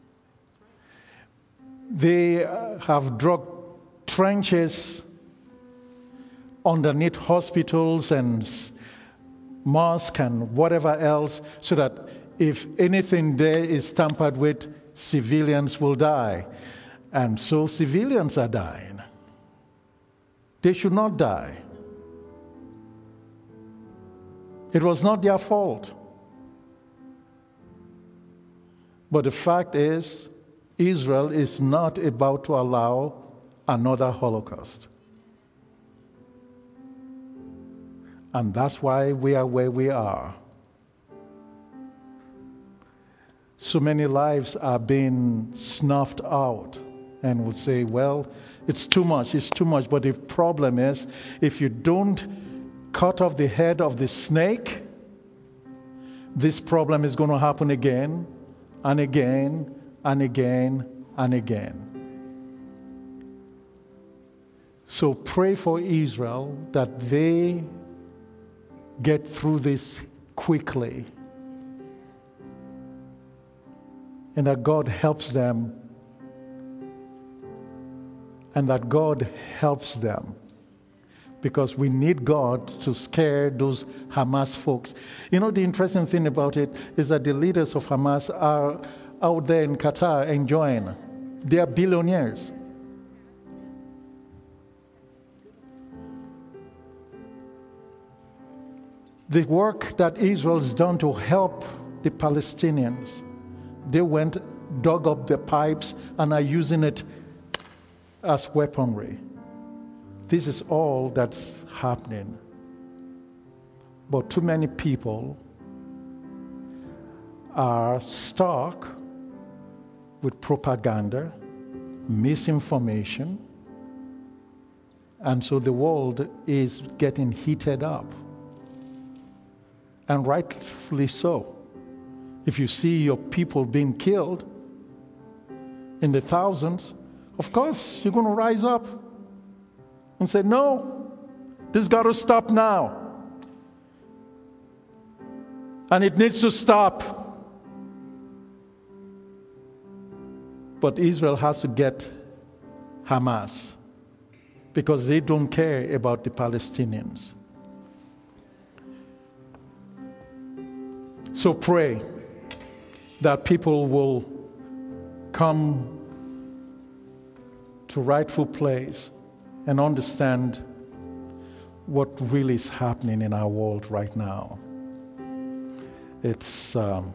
Speaker 3: They have dug trenches underneath hospitals and mosques and whatever else, so that if anything there is tampered with, civilians will die. And so civilians are dying. They should not die. It was not their fault. But the fact is, Israel is not about to allow another Holocaust. And that's why we are where we are. So many lives are being snuffed out, and we'll say, well, it's too much, it's too much. But the problem is, if you don't cut off the head of the snake, this problem is going to happen again and again and again and again. So pray for Israel that they get through this quickly, and that God helps them, and that God helps them, because we need God to scare those Hamas folks. You know, the interesting thing about it is that the leaders of Hamas are out there in Qatar enjoying. They are billionaires. The work that Israel has done to help the Palestinians, they went, dug up the pipes, and are using it as weaponry. This is all that's happening. But too many people are stuck with propaganda, misinformation, and so the world is getting heated up. And rightfully so. If you see your people being killed in the thousands, of course, you're going to rise up and say, no, this got to stop now. And it needs to stop. But Israel has to get Hamas because they don't care about the Palestinians. So pray that people will come to rightful place and understand what really is happening in our world right now. It's um,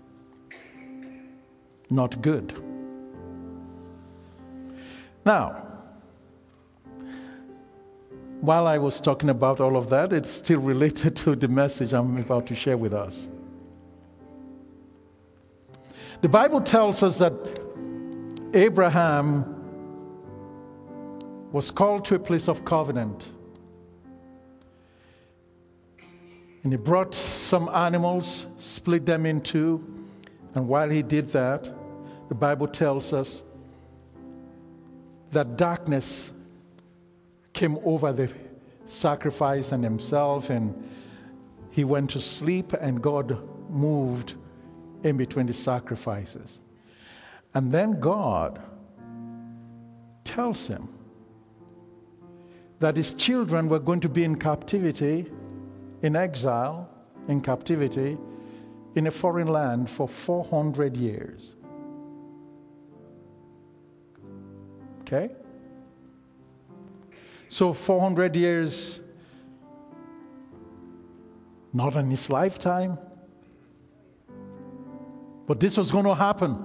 Speaker 3: not good. Now, while I was talking about all of that, it's still related to the message I'm about to share with us. The Bible tells us that Abraham was called to a place of covenant. And he brought some animals, split them in two, and while he did that, the Bible tells us that darkness came over the sacrifice and himself, and he went to sleep, and God moved in between the sacrifices. And then God tells him that his children were going to be in captivity, in exile, in captivity, in a foreign land for four hundred years. Okay? So four hundred years, not in his lifetime, but this was going to happen.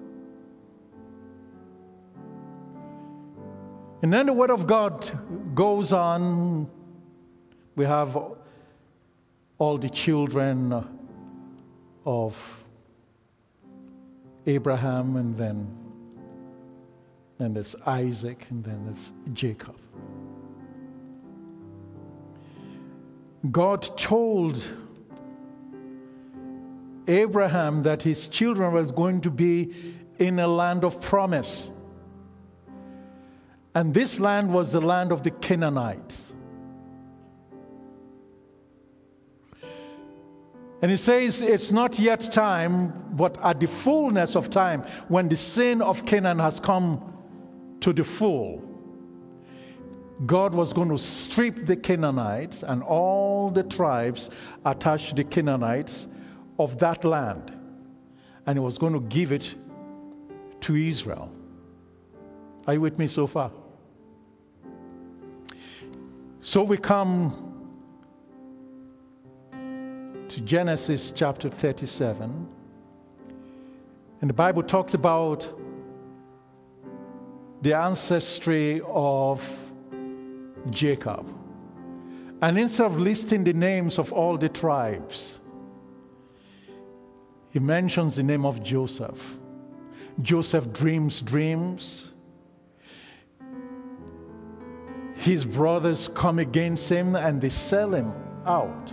Speaker 3: And then the Word of God goes on. We have all the children of Abraham, and then and there's Isaac, and then there's Jacob. God told Abraham that his children was going to be in a land of promise. And this land was the land of the Canaanites. And he says it's not yet time, but at the fullness of time, when the sin of Canaan has come to the full, God was going to strip the Canaanites and all the tribes attached to the Canaanites of that land. And he was going to give it to Israel. Are you with me so far? So we come to Genesis chapter thirty-seven. And the Bible talks about the ancestry of Jacob. And instead of listing the names of all the tribes, he mentions the name of Joseph. Joseph dreams dreams. His brothers come against him and they sell him out.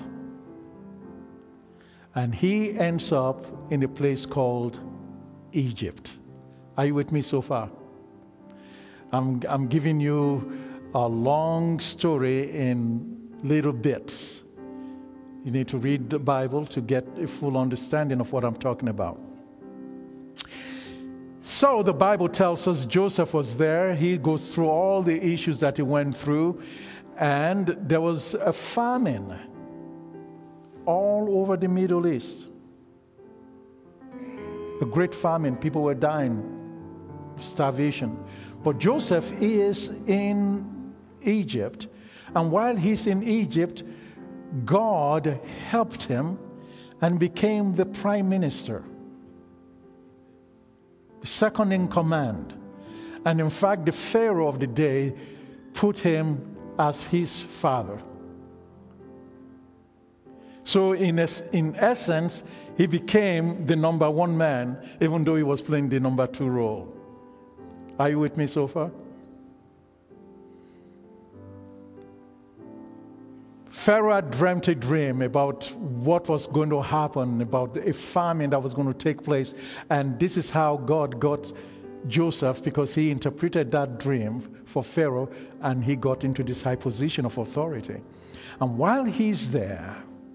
Speaker 3: And he ends up in a place called Egypt. Are you with me so far? I'm, I'm giving you a long story in little bits. You need to read the Bible to get a full understanding of what I'm talking about. So the Bible tells us Joseph was there. He goes through all the issues that he went through. And there was a famine all over the Middle East. A great famine. People were dying of starvation. But Joseph is in Egypt. And while he's in Egypt, God helped him and became the prime minister, second in command. And in fact, the Pharaoh of the day put him as his father. So in, es- in essence, he became the number one man, even though he was playing the number two role. Are you with me so far? Pharaoh had dreamt a dream about what was going to happen, about a famine that was going to take place. And this is how God got Joseph because he interpreted that dream for Pharaoh and he got into this high position of authority. And while he's there,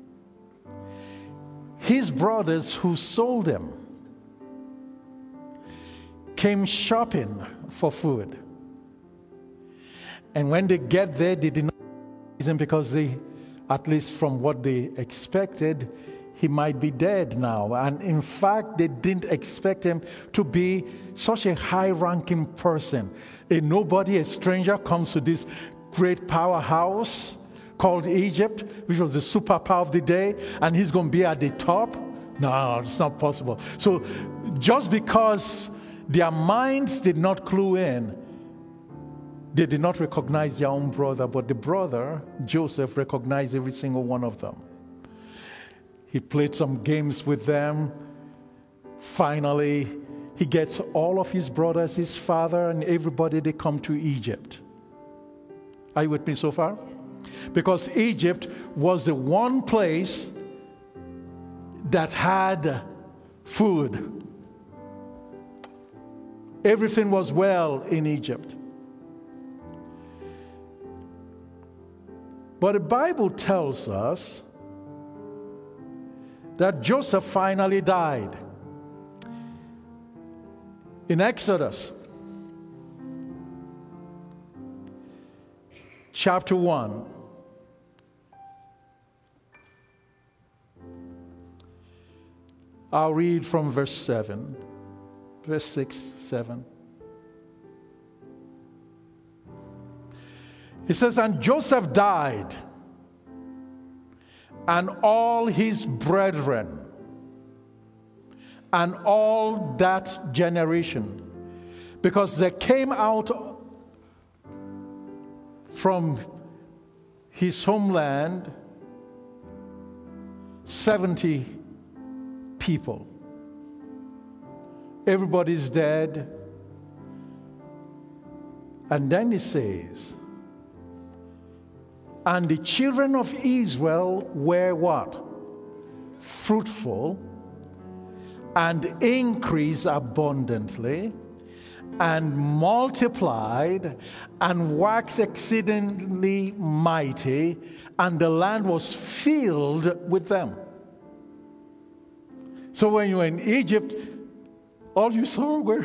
Speaker 3: his brothers who sold him came shopping for food. And when they get there, they did not seize him because they, at least from what they expected, he might be dead now. And in fact, they didn't expect him to be such a high-ranking person. A nobody, a stranger comes to this great powerhouse called Egypt, which was the superpower of the day, and he's going to be at the top? No, it's not possible. So just because their minds did not clue in, they did not recognize their own brother, but the brother, Joseph, recognized every single one of them. He played some games with them. Finally, he gets all of his brothers, his father, and everybody, they come to Egypt. Are you with me so far? Because Egypt was the one place that had food. Everything was well in Egypt. But the Bible tells us that Joseph finally died. In Exodus chapter one, I'll read from verse seven, verse six, seven. It says, and Joseph died, and all his brethren, and all that generation, because there came out from his homeland seventy people. Everybody's dead. And then it says, and the children of Israel were what? Fruitful, and increased abundantly, and multiplied, and waxed exceedingly mighty, and the land was filled with them. So when you were in Egypt, all you saw were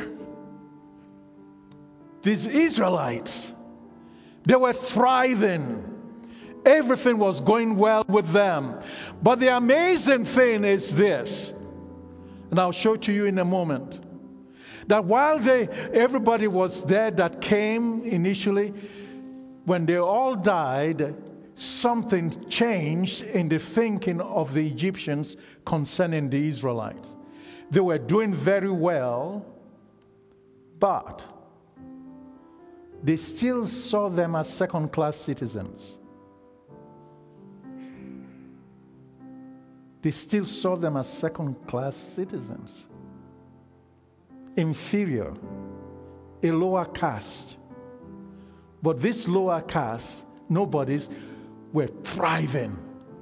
Speaker 3: these Israelites. They were thriving. Everything was going well with them. But the amazing thing is this, and I'll show it to you in a moment, that while they, everybody was there that came initially, when they all died, something changed in the thinking of the Egyptians concerning the Israelites. They were doing very well, but they still saw them as second-class citizens. They still saw them as second-class citizens. Inferior, a lower caste. But this lower caste, nobodies, were thriving.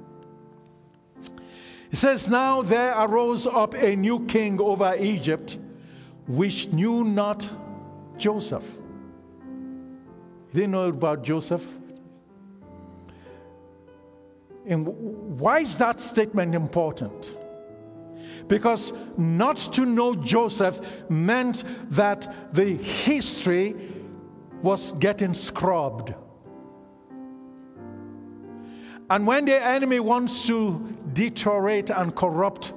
Speaker 3: It says, now there arose up a new king over Egypt, which knew not Joseph. You didn't know about Joseph? And why is that statement important? Because not to know Joseph meant that the history was getting scrubbed. And when the enemy wants to deteriorate and corrupt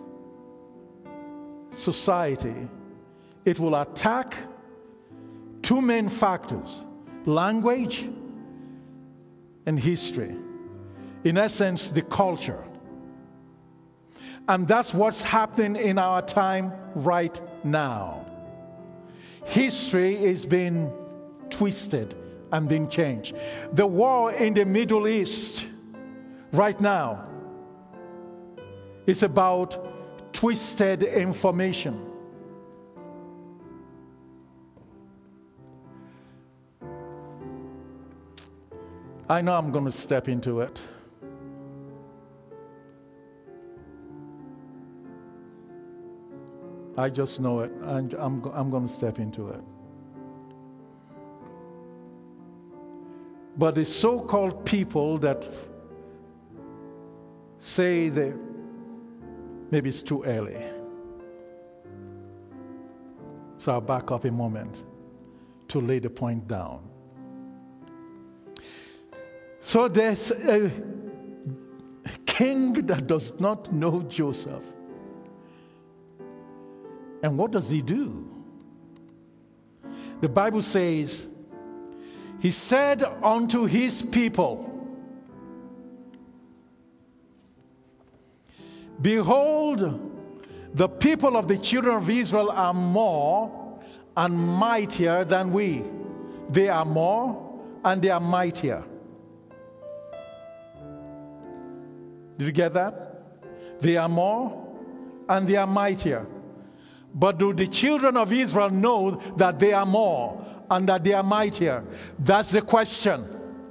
Speaker 3: society, it will attack two main factors: language and history. In essence, the culture. And that's what's happening in our time right now. History is being twisted and being changed. The war in the Middle East right now is about twisted information. I know I'm going to step into it. I just know it, and I'm, I'm going to step into it. But the so-called people that say that maybe it's too early. So I'll back up a moment to lay the point down. So there's a king that does not know Joseph. And what does he do? The Bible says, he said unto his people, behold, the people of the children of Israel are more and mightier than we. They are more and they are mightier. Did you get that? They are more and they are mightier. But do the children of Israel know that they are more and that they are mightier? That's the question.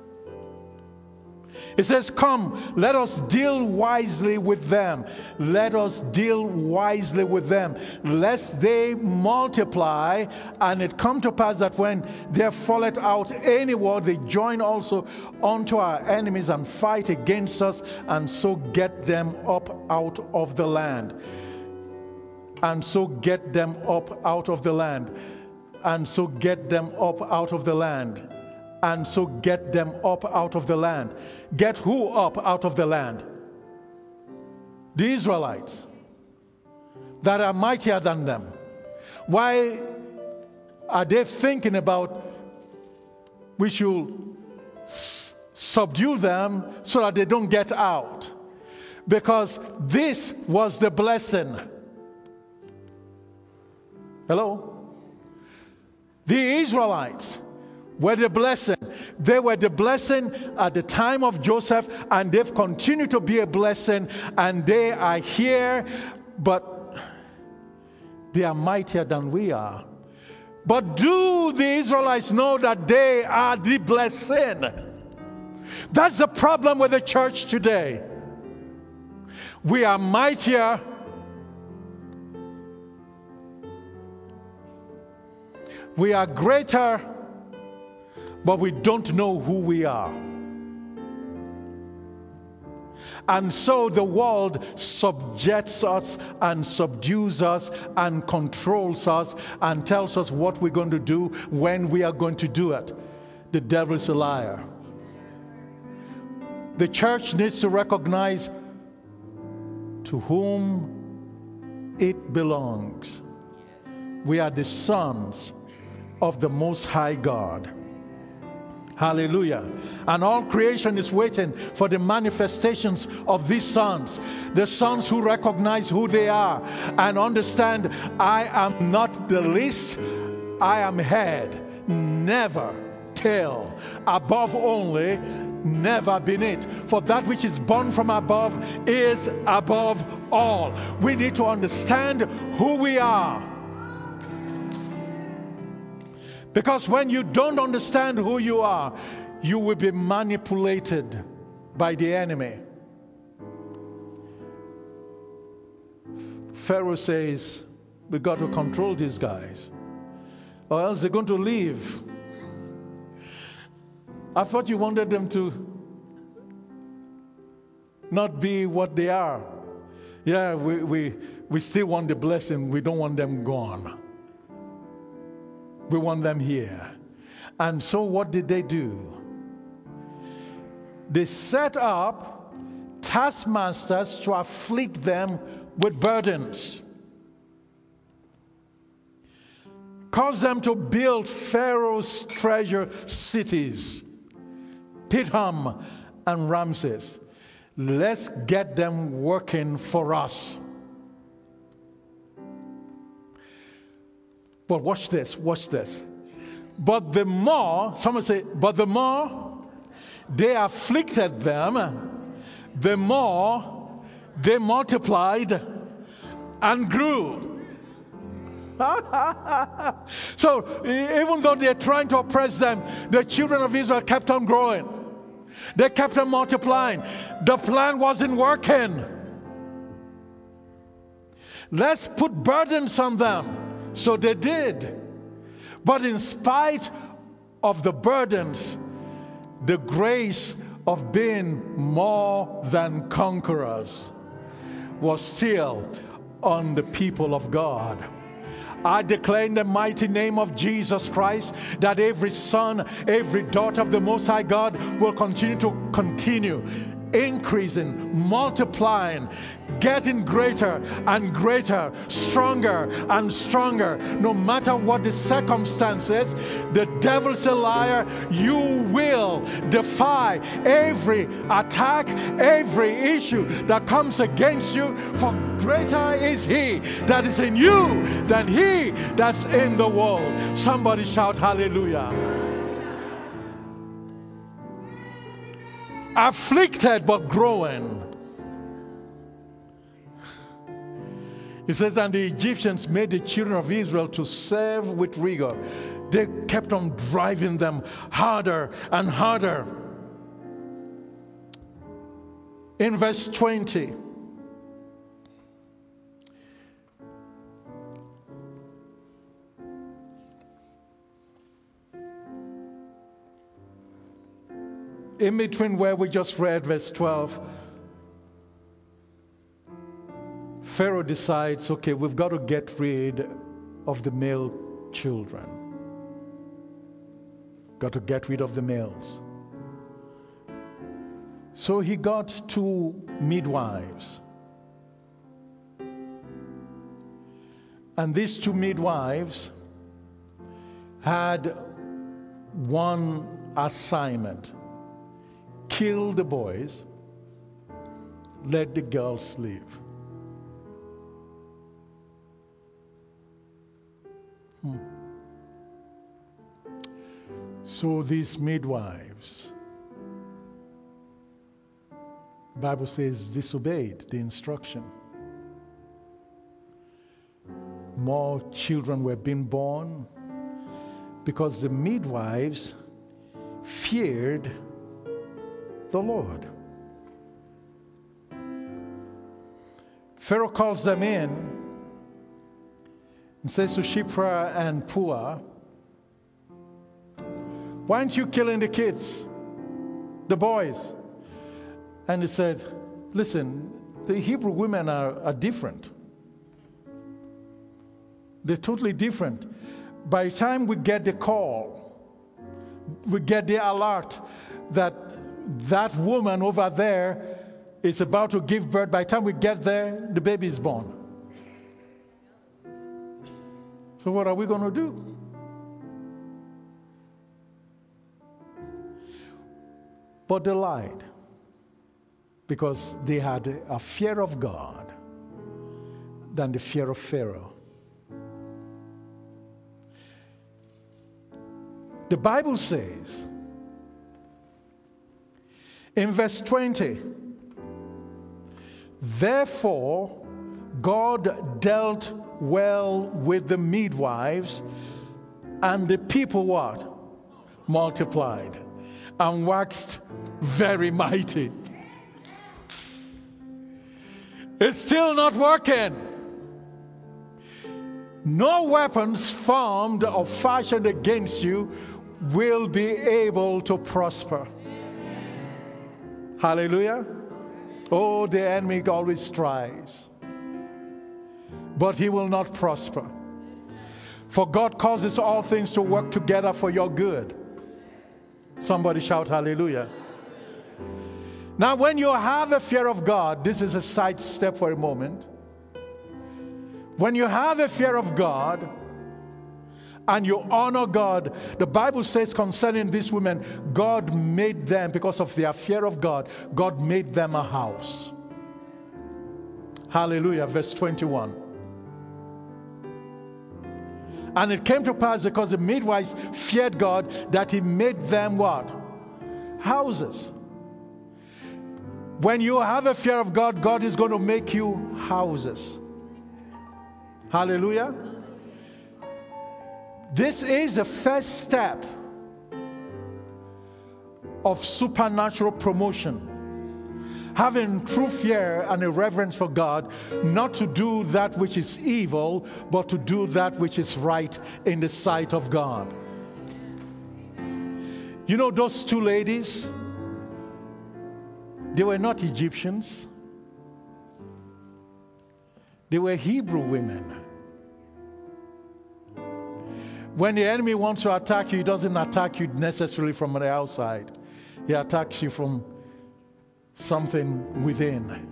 Speaker 3: It says, come, let us deal wisely with them. Let us deal wisely with them, lest they multiply, and it come to pass that when there falleth out any war, they join also unto our enemies and fight against us, and so get them up out of the land. And so get them up out of the land. And so get them up out of the land. And so get them up out of the land. Get who up out of the land? The Israelites that are mightier than them. Why are they thinking about we should s- subdue them so that they don't get out? Because this was the blessing. Hello? The Israelites were the blessing. They were the blessing at the time of Joseph, and they've continued to be a blessing, and they are here, but they are mightier than we are. But do the Israelites know that they are the blessing? That's the problem with the church today. We are mightier. We are greater, but we don't know who we are. And so the world subjects us and subdues us and controls us and tells us what we're going to do when we are going to do it. The devil is a liar. The church needs to recognize to whom it belongs. We are the sons of the Most High God. Hallelujah. And all creation is waiting for the manifestations of these sons. The sons who recognize who they are and understand, I am not the least, I am head, never tail, above only, never beneath. For that which is born from above is above all. We need to understand who we are. Because when you don't understand who you are, you will be manipulated by the enemy. Pharaoh says, we got to control these guys, or else they're going to leave. I thought you wanted them to not be what they are. Yeah, we, we, we still want the blessing. We don't want them gone. We want them here. And so what did they do? They set up taskmasters to afflict them with burdens. Cause them to build Pharaoh's treasure cities, Pithom and Ramses. Let's get them working for us. But watch this, watch this. But the more, someone say, but the more they afflicted them, the more they multiplied and grew. So even though they're trying to oppress them, the children of Israel kept on growing. They kept on multiplying. The plan wasn't working. Let's put burdens on them. So they did. But in spite of the burdens, the grace of being more than conquerors was still on the people of God. I declare in the mighty name of Jesus Christ that every son, every daughter of the Most High God will continue to continue increasing, multiplying, getting greater and greater, stronger and stronger. No matter what the circumstances, the devil's a liar. You will defy every attack, every issue that comes against you, for greater is he that is in you than he that's in the world. Somebody shout hallelujah. Afflicted but growing. It says, and the Egyptians made the children of Israel to serve with rigor. They kept on driving them harder and harder. In verse twenty, in between where we just read verse twelve, Pharaoh decides, okay, we've got to get rid of the male children. Got to get rid of the males. So he got two midwives. And these two midwives had one assignment: kill the boys, let the girls live. Hmm. So these midwives, the Bible says, disobeyed the instruction. More children were being born because the midwives feared the Lord. Pharaoh calls them in and says to Shiphrah and Puah, why aren't you killing the kids, the boys? And he said, listen, the Hebrew women are, are different. They're totally different. By the time we get the call, we get the alert that that woman over there is about to give birth, by the time we get there, the baby is born. So what are we going to do? But they lied, because they had a fear of God than the fear of Pharaoh. The Bible says in verse twenty, therefore God dealt well with the midwives, and the people what? Multiplied and waxed very mighty. It's still not working. No weapons formed or fashioned against you will be able to prosper. Hallelujah. Oh, the enemy always tries, but he will not prosper. For God causes all things to work together for your good. Somebody shout hallelujah. Now, when you have a fear of God, this is a side step for a moment. When you have a fear of God and you honor God, the Bible says concerning these women, God made them, because of their fear of God, God made them a house. Hallelujah. Verse twenty-one. And it came to pass, because the midwives feared God, that he made them what? Houses. When you have a fear of God, God is going to make you houses. Hallelujah. This is the first step of supernatural promotion. having true fear and a reverence for God, not to do that which is evil, but to do that which is right in the sight of God. You know those two ladies? They were not Egyptians. They were Hebrew women. When the enemy wants to attack you, he doesn't attack you necessarily from the outside. He attacks you from something within.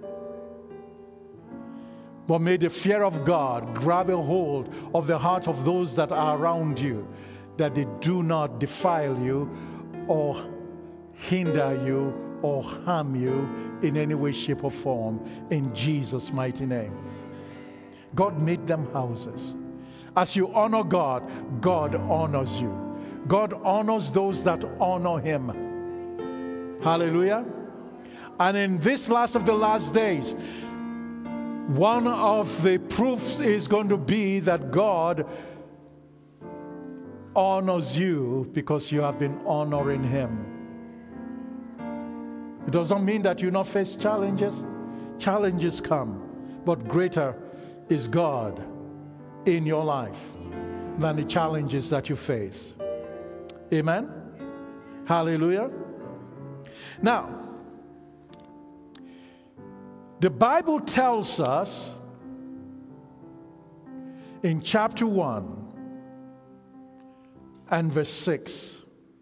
Speaker 3: But may the fear of God grab a hold of the heart of those that are around you, that they do not defile you or hinder you or harm you in any way, shape, or form, in Jesus' mighty name. God made them houses. As you honor God, God honors you. God honors those that honor Him. Hallelujah. And in this last of the last days, one of the proofs is going to be that God honors you because you have been honoring Him. It doesn't mean that you not face challenges. Challenges come, but greater is God in your life than the challenges that you face. Amen? Hallelujah. Now, the Bible tells us in chapter one and verse six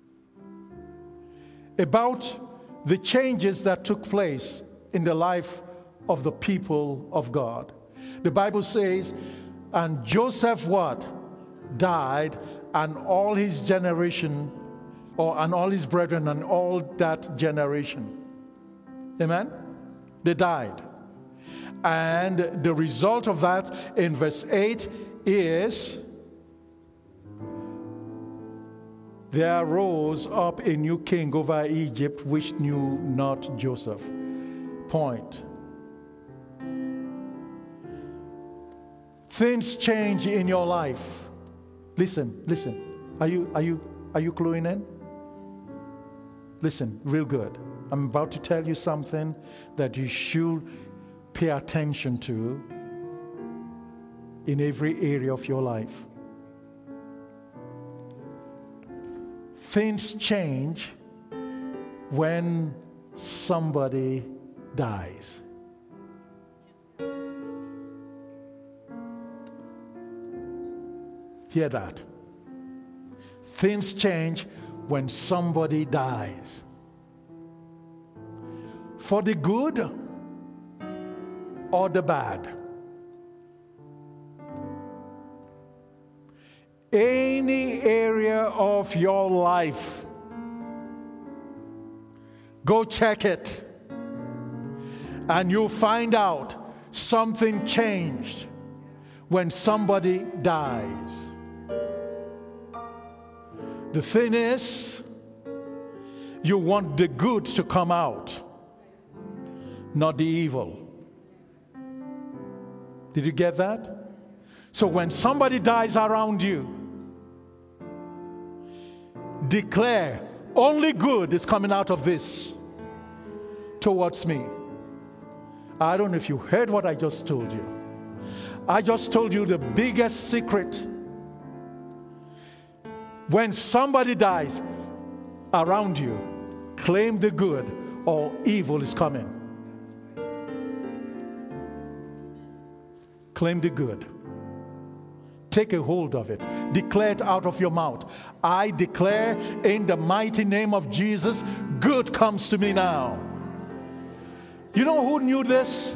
Speaker 3: about the changes that took place in the life of the people of God. The Bible says, and Joseph what? Died, and all his generation, or and all his brethren, and all that generation. Amen? They died. And the result of that in verse eight is, there rose up a new king over Egypt which knew not Joseph. Point. Things change in your life. Listen, listen. Are you are you are you cluing in? Listen, real good. I'm about to tell you something that you should pay attention to in every area of your life. Things change when somebody dies. Hear that. Things change when somebody dies. For the good or the bad. Any area of your life, go check it, and you'll find out something changed when somebody dies. The thing is, you want the good to come out, not the evil. Did you get that? So when somebody dies around you, declare, only good is coming out of this towards me. I don't know if you heard what I just told you. I just told you the biggest secret. When somebody dies around you, claim the good or evil is coming. Claim the good. Take a hold of it. Declare it out of your mouth. I declare in the mighty name of Jesus, good comes to me now. You know who knew this?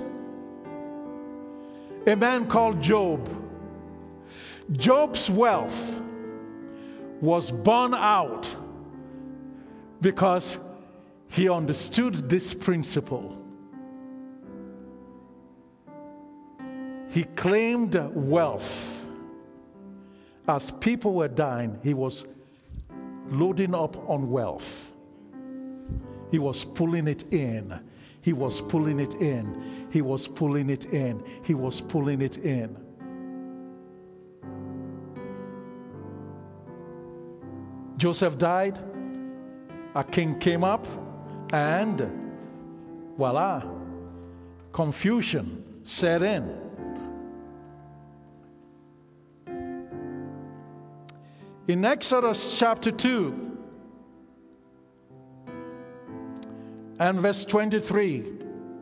Speaker 3: A man called Job. Job's wealth was born out because he understood this principle. He claimed wealth. As people were dying, he was loading up on wealth. He was pulling it in. He was pulling it in. He was pulling it in. He was pulling it in. Joseph died. A king came up and voila, confusion set in. In Exodus chapter two and verse twenty-three,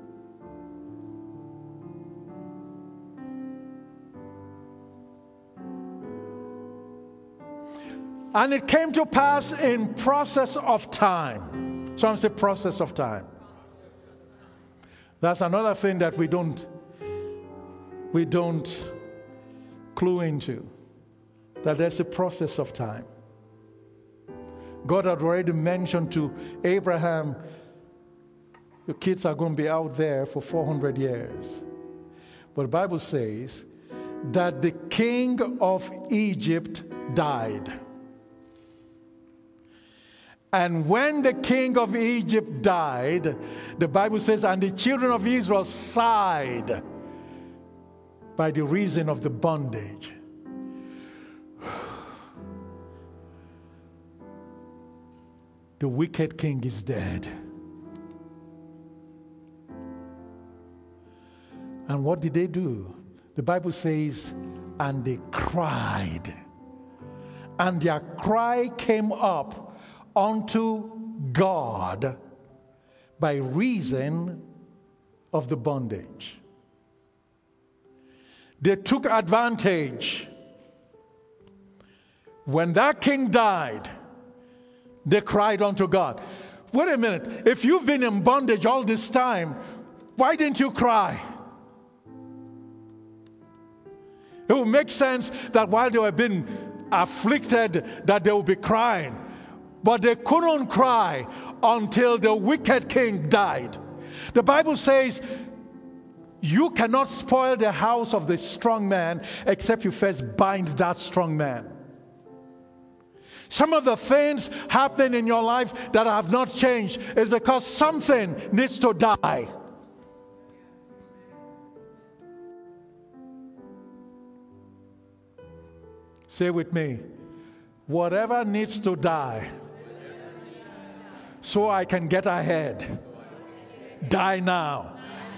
Speaker 3: and it came to pass in process of time. Some say process of time. That's another thing that we don't we don't clue into. That there's a process of time. God had already mentioned to Abraham, your kids are going to be out there for four hundred years. But the Bible says that the king of Egypt died. And when the king of Egypt died, the Bible says, and the children of Israel sighed by the reason of the bondage. The wicked king is dead. And what did they do? The Bible says, and they cried. And their cry came up unto God by reason of the bondage. They took advantage. When that king died, they cried unto God. Wait a minute. If you've been in bondage all this time, why didn't you cry? It would make sense that while they were being afflicted, that they would be crying. But they couldn't cry until the wicked king died. The Bible says, you cannot spoil the house of the strong man except you first bind that strong man. Some of the things happening in your life that have not changed is because something needs to die. Say with me, whatever needs to die so I can get ahead, die now.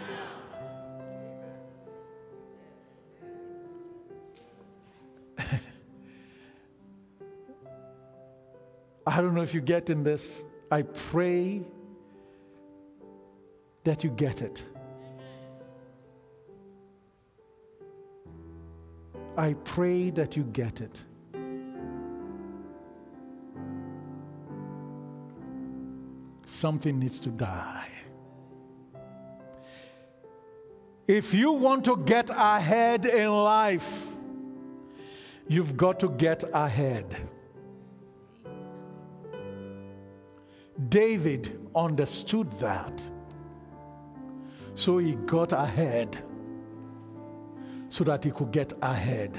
Speaker 3: I don't know if you get in this. I pray that you get it. I pray that you get it. Something needs to die. If you want to get ahead in life, you've got to get ahead. David understood that. So he got ahead so that he could get ahead.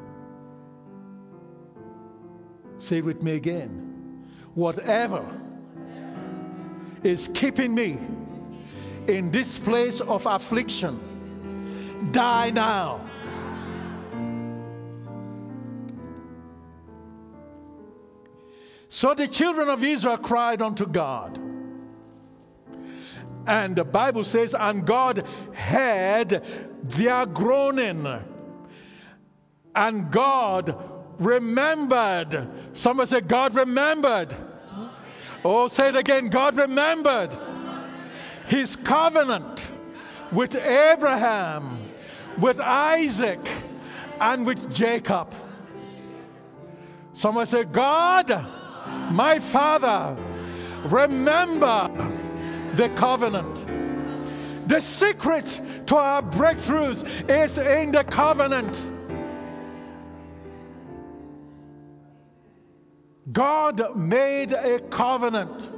Speaker 3: Say it with me again. Whatever is keeping me in this place of affliction, die now. So the children of Israel cried unto God. And the Bible says, and God heard their groaning. And God remembered. Somebody say, God remembered. Oh, say it again. God remembered his covenant with Abraham, with Isaac, and with Jacob. Somebody say, God, my Father, remember the covenant. The secret to our breakthroughs is in the covenant. God made a covenant,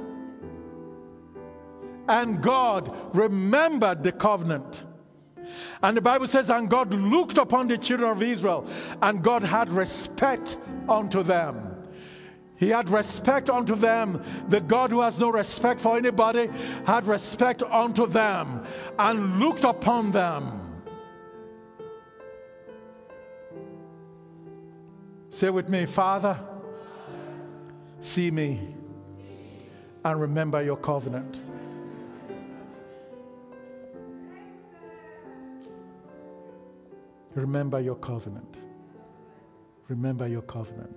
Speaker 3: and God remembered the covenant. And the Bible says, and God looked upon the children of Israel, and God had respect unto them. He had respect unto them. The God who has no respect for anybody had respect unto them and looked upon them. Say with me, Father, see me and remember your covenant. Remember your covenant. Remember your covenant.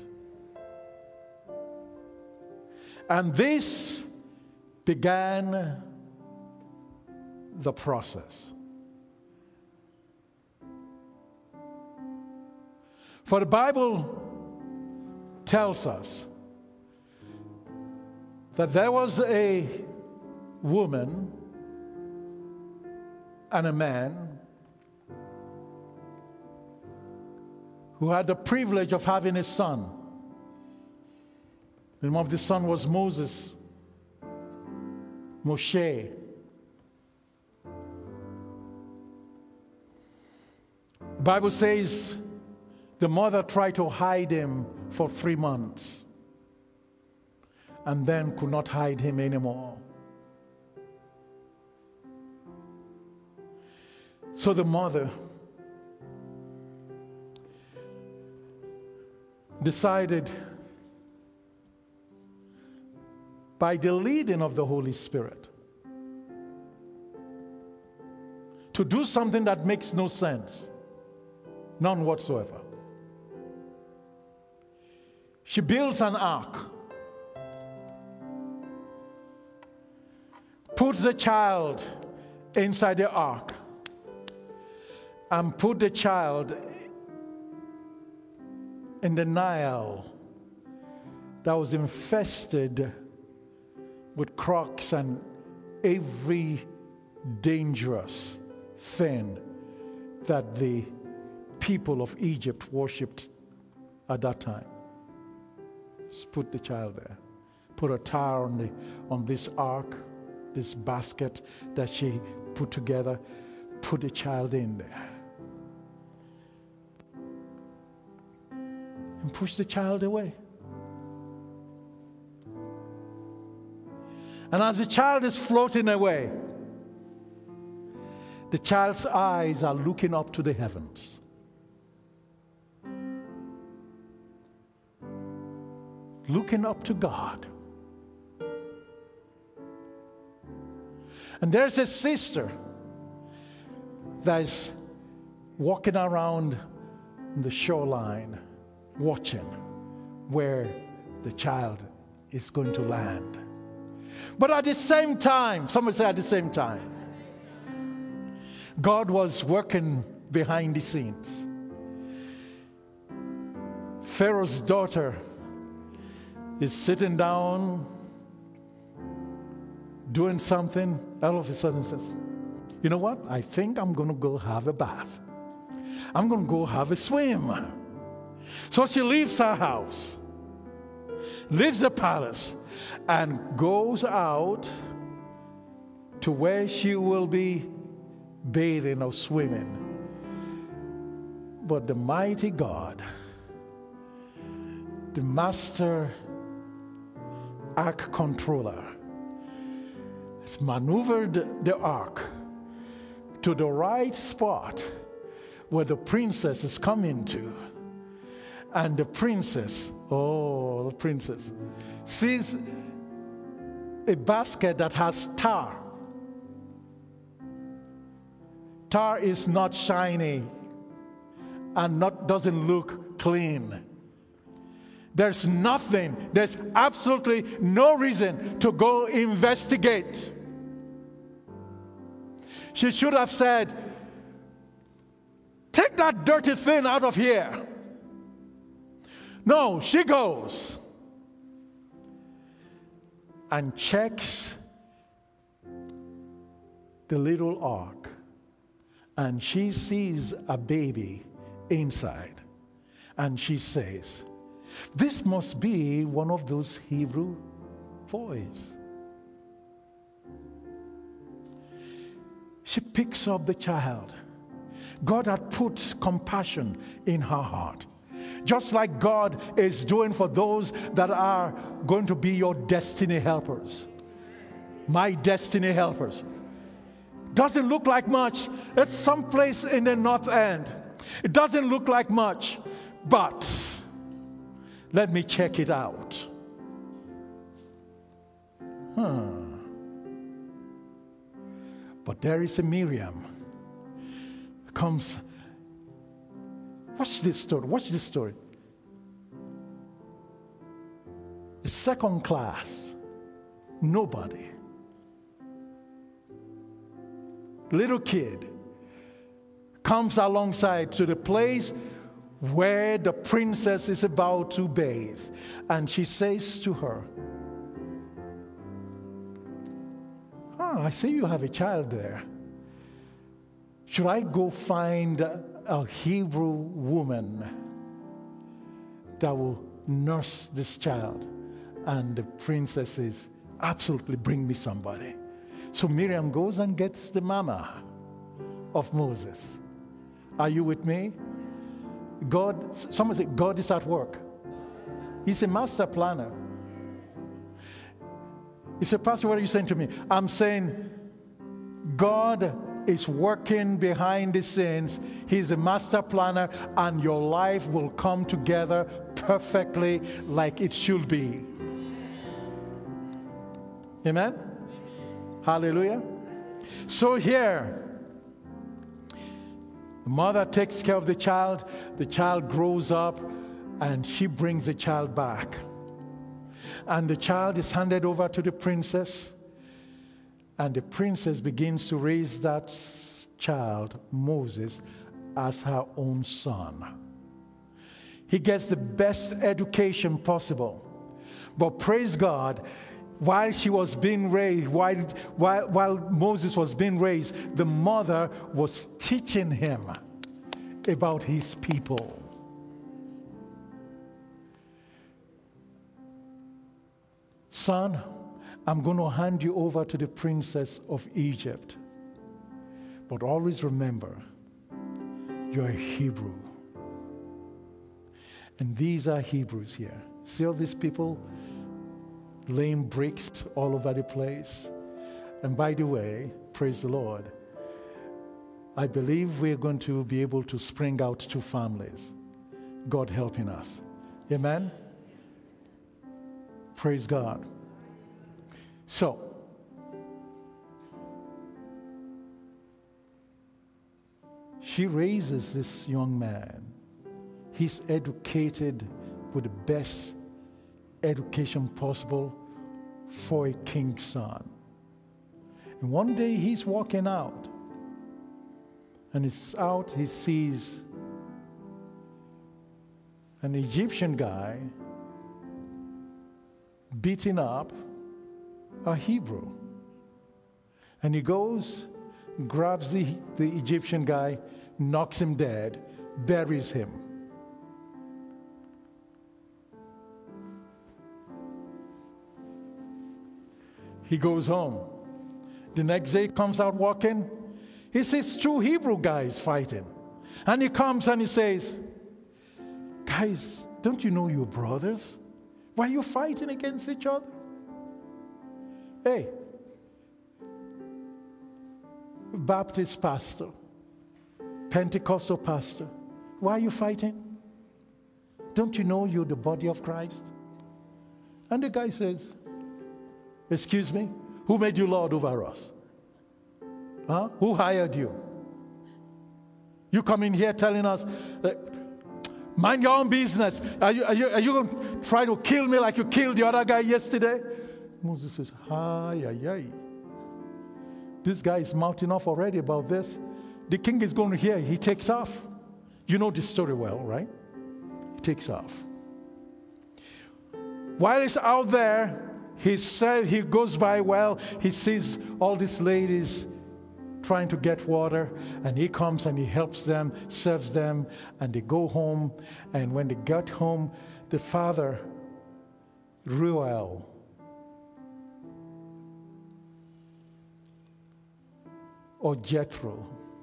Speaker 3: And this began the process. For the Bible tells us that there was a woman and a man who had the privilege of having a son. The name of the son was Moses, Moshe. The Bible says the mother tried to hide him for three months and then could not hide him anymore. So the mother decided, by the leading of the Holy Spirit, to do something that makes no sense, none whatsoever. She builds an ark, puts the child inside the ark, and put the child in the Nile that was infested with crocs and every dangerous thing that the people of Egypt worshipped at that time. Just put the child there. Put a tar on the on this ark, this basket that she put together. Put the child in there. And push the child away. And as the child is floating away, the child's eyes are looking up to the heavens. Looking up to God. And there's a sister that is walking around the shoreline, watching where the child is going to land. But at the same time, somebody say at the same time, God was working behind the scenes. Pharaoh's daughter is sitting down doing something. All of a sudden says, you know what? I think I'm going to go have a bath. I'm going to go have a swim. So she leaves her house, leaves the palace, and goes out to where she will be bathing or swimming. But the mighty God, the master ark controller, has maneuvered the ark to the right spot where the princess is coming to. And the princess, oh, the princess, sees a basket that has tar. Tar is not shiny and not doesn't look clean. There's nothing, there's absolutely no reason to go investigate. She should have said, take that dirty thing out of here. No, she goes and checks the little ark, and she sees a baby inside, and she says, this must be one of those Hebrew boys. She picks up the child. God had put compassion in her heart, just like God is doing for those that are going to be your destiny helpers. My destiny helpers. Doesn't look like much. It's someplace in the north end. It doesn't look like much, but let me check it out. Huh. But there is a Miriam, comes Watch this story. Watch this story. A second class. Nobody. Little kid comes alongside to the place where the princess is about to bathe. And she says to her, "Ah, I see you have a child there. Should I go find a Hebrew woman that will nurse this child?" And the princess says, "Absolutely, bring me somebody." So Miriam goes and gets the mama of Moses. Are you with me? God, someone say, God is at work. He's a master planner. He said, "Pastor, what are you saying to me?" I'm saying, God is working behind the scenes. He's a master planner, and your life will come together perfectly like it should be. Amen? Hallelujah. So here, the mother takes care of the child. The child grows up, and she brings the child back. And the child is handed over to the princess. And the princess begins to raise that child, Moses, as her own son. He gets the best education possible. But praise God, while she was being raised, while, while, while Moses was being raised, the mother was teaching him about his people. Son, I'm going to hand you over to the princess of Egypt. But always remember, you're a Hebrew. And these are Hebrews here. See all these people laying bricks all over the place? And by the way, praise the Lord, I believe we're going to be able to spring out two families. God helping us. Amen? Praise God. So, she raises this young man. He's educated with the best education possible for a king's son. And one day he's walking out, and he's out, he sees an Egyptian guy beating up a Hebrew. And he goes, grabs the, the Egyptian guy, knocks him dead, buries him. He goes home. The next day he comes out walking. He sees two Hebrew guys fighting. And he comes and he says, "Guys, don't you know you're brothers? Why are you fighting against each other? Hey, Baptist pastor, Pentecostal pastor, why are you fighting? Don't you know you're the body of Christ?" And the guy says, "Excuse me, who made you Lord over us? Huh? Who hired you? You come in here telling us, uh, mind your own business. Are you, are you, are you going to try to kill me like you killed the other guy yesterday?" Moses says, "Hi, ay, ay. This guy is mouthing off already about this. The king is going to hear." He takes off. You know the story well, right? He takes off. While he's out there, he said he goes by well. He sees all these ladies trying to get water, and he comes and he helps them, serves them, and they go home. And when they get home, the father, Reuel, or Jethro,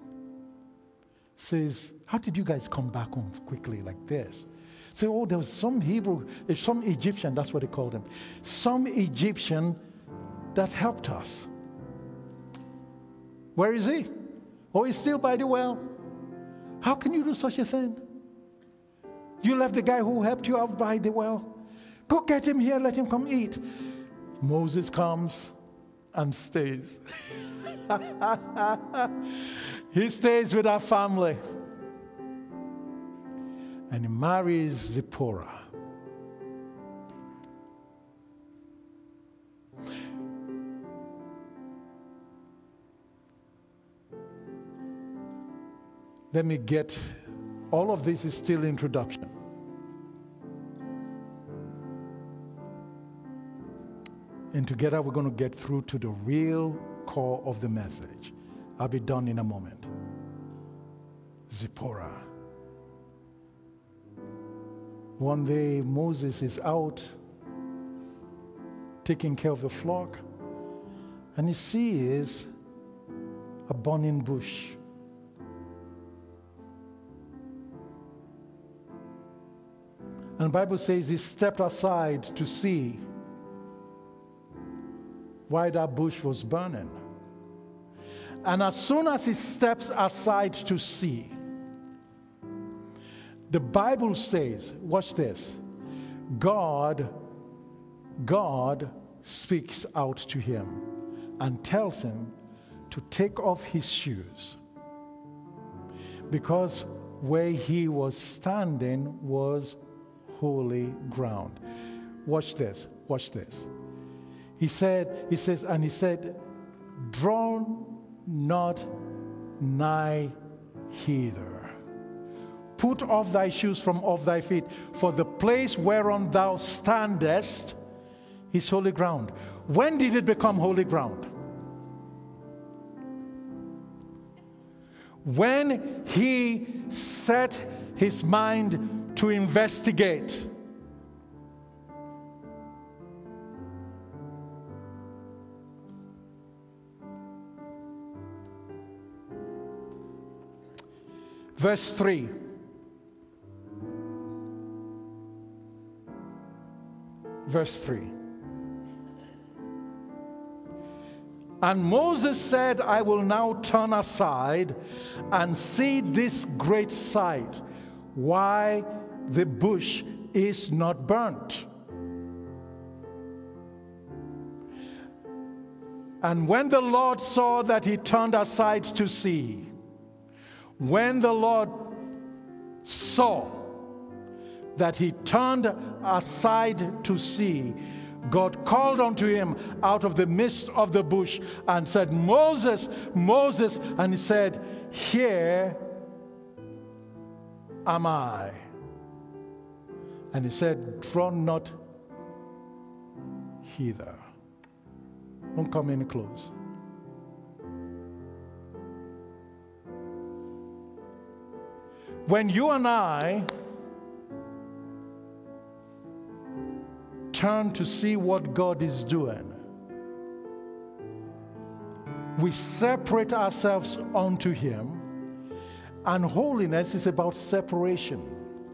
Speaker 3: says, "How did you guys come back home quickly like this?" Say, "Oh, there was some Hebrew, some Egyptian," that's what they called him, "some Egyptian that helped us." Where is he? Oh, he's still by the well. How can you do such a thing? You left the guy who helped you out by the well. Go get him here, let him come eat. Moses comes and stays. He stays with our family. And he marries Zipporah. Let me get, all of this is still introduction. And together we're going to get through to the real core of the message. I'll be done in a moment. Zipporah. One day Moses is out taking care of the flock, and he sees a burning bush. And the Bible says he stepped aside to see why that bush was burning. And as soon as he steps aside to see, the Bible says, watch this, God, God speaks out to him and tells him to take off his shoes, because where he was standing was holy ground. Watch this, watch this. He said, he says, and he said, draw not nigh hither. Put off thy shoes from off thy feet, for the place whereon thou standest is holy ground. When did it become holy ground? When he set his mind to investigate. Verse three. Verse three. And Moses said, I will now turn aside and see this great sight, why the bush is not burnt. And when the Lord saw that he turned aside to see, when the Lord saw that he turned aside to see, God called unto him out of the midst of the bush and said, Moses, Moses. And he said, here am I. And he said, draw not hither. Don't come any close. When you and I turn to see what God is doing, we separate ourselves unto him, and holiness is about separation.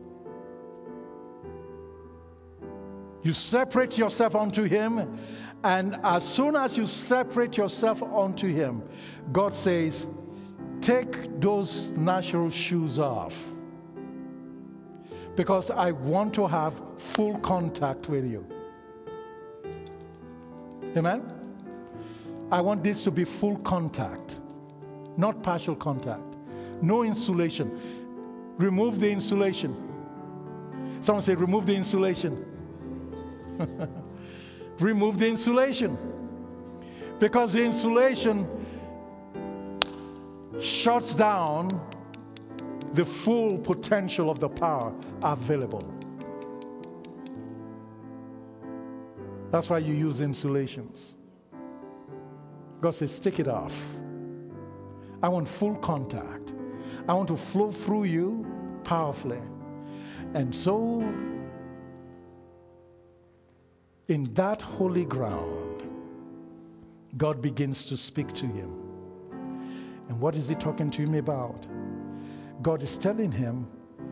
Speaker 3: You separate yourself unto him, and as soon as you separate yourself unto him, God says, take those natural shoes off, because I want to have full contact with you. Amen? I want this to be full contact, not partial contact. No insulation. Remove the insulation. Someone say, remove the insulation. Remove the insulation. Because the insulation shuts down the full potential of the power available. That's why you use insulations. God says, take it off. I want full contact. I want to flow through you powerfully. And so, in that holy ground, God begins to speak to him. And what is he talking to him about? God is telling him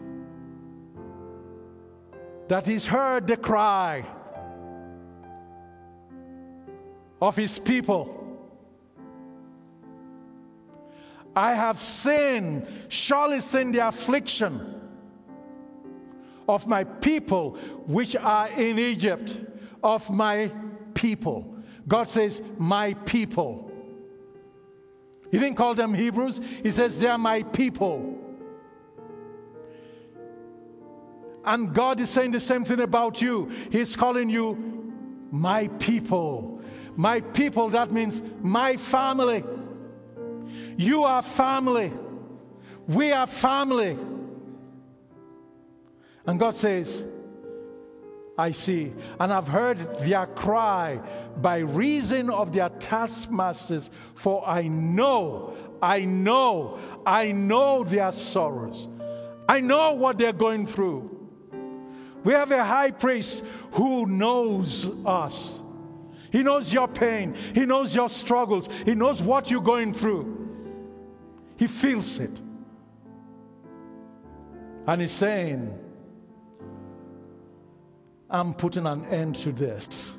Speaker 3: that he's heard the cry of his people. I have seen, surely seen the affliction of my people which are in Egypt, of my people. God says, my people. He didn't call them Hebrews. He says, they are my people. And God is saying the same thing about you. He's calling you my people. My people, that means my family. You are family. We are family. And God says, I see, and I've heard their cry by reason of their taskmasters, for I know, I know, I know their sorrows. I know what they're going through. We have a high priest who knows us. He knows your pain. He knows your struggles. He knows what you're going through. He feels it. And he's saying, I'm putting an end to this.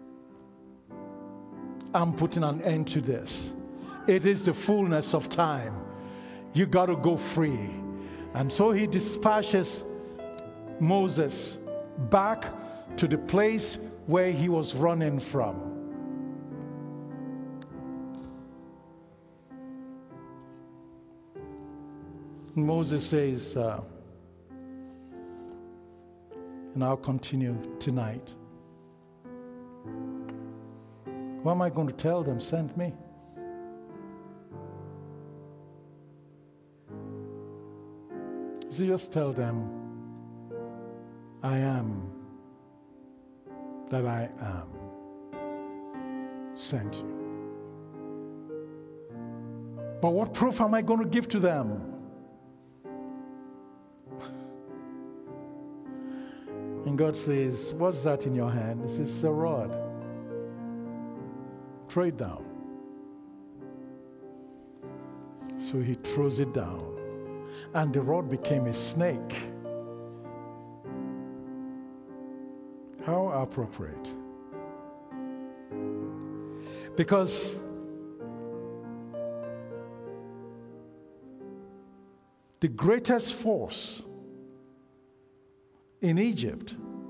Speaker 3: I'm putting an end to this. It is the fullness of time. You got to go free. And so he dispatches Moses back to the place where he was running from. Moses says, uh, and I'll continue tonight. What am I going to tell them? Send me. So just tell them, I am that I am sent you. But what proof am I going to give to them? And God says, what's that in your hand? He says, it's a rod. Throw it down. So he throws it down. And the rod became a snake. How appropriate. Because the greatest force in Egypt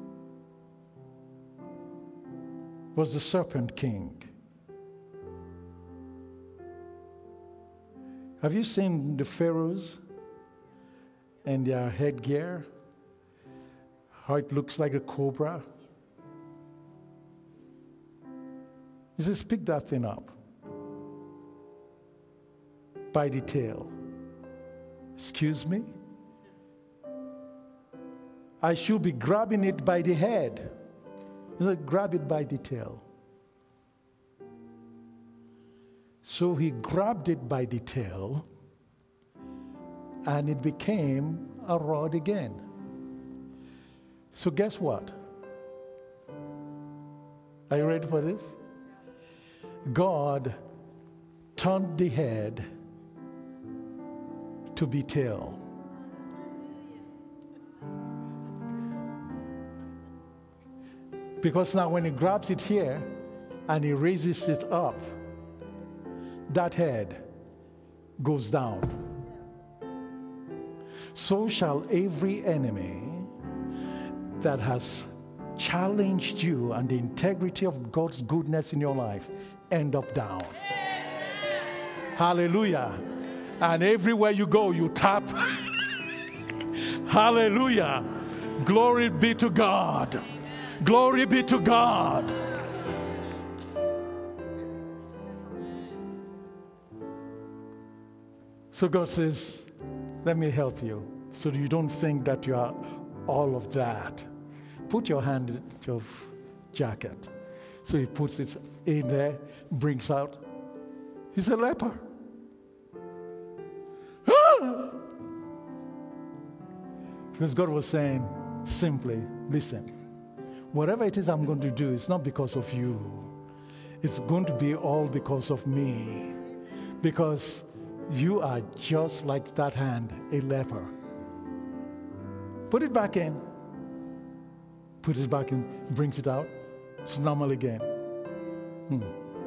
Speaker 3: was the serpent king. Have you seen the pharaohs and their headgear? How it looks like a cobra? He says, pick that thing up by the tail. Excuse me? I should be grabbing it by the head. You know, grab it by the tail. So he grabbed it by the tail, and it became a rod again. So guess what? Are you ready for this? God turned the head to be tail. Because now when he grabs it here and he raises it up, that head goes down. So shall every enemy that has challenged you and the integrity of God's goodness in your life end up down. Hallelujah. And everywhere you go, you tap. Hallelujah. Glory be to God. Glory be to God. So God says, let me help you so that you don't think that you are all of that. Put your hand in your jacket. So he puts it in there, brings out. He's a leper. Ah! Because God was saying simply, listen, whatever it is I'm going to do, it's not because of you. It's going to be all because of me. Because you are just like that hand, a leper. Put it back in. Put it back in, brings it out. It's normal again. Hmm.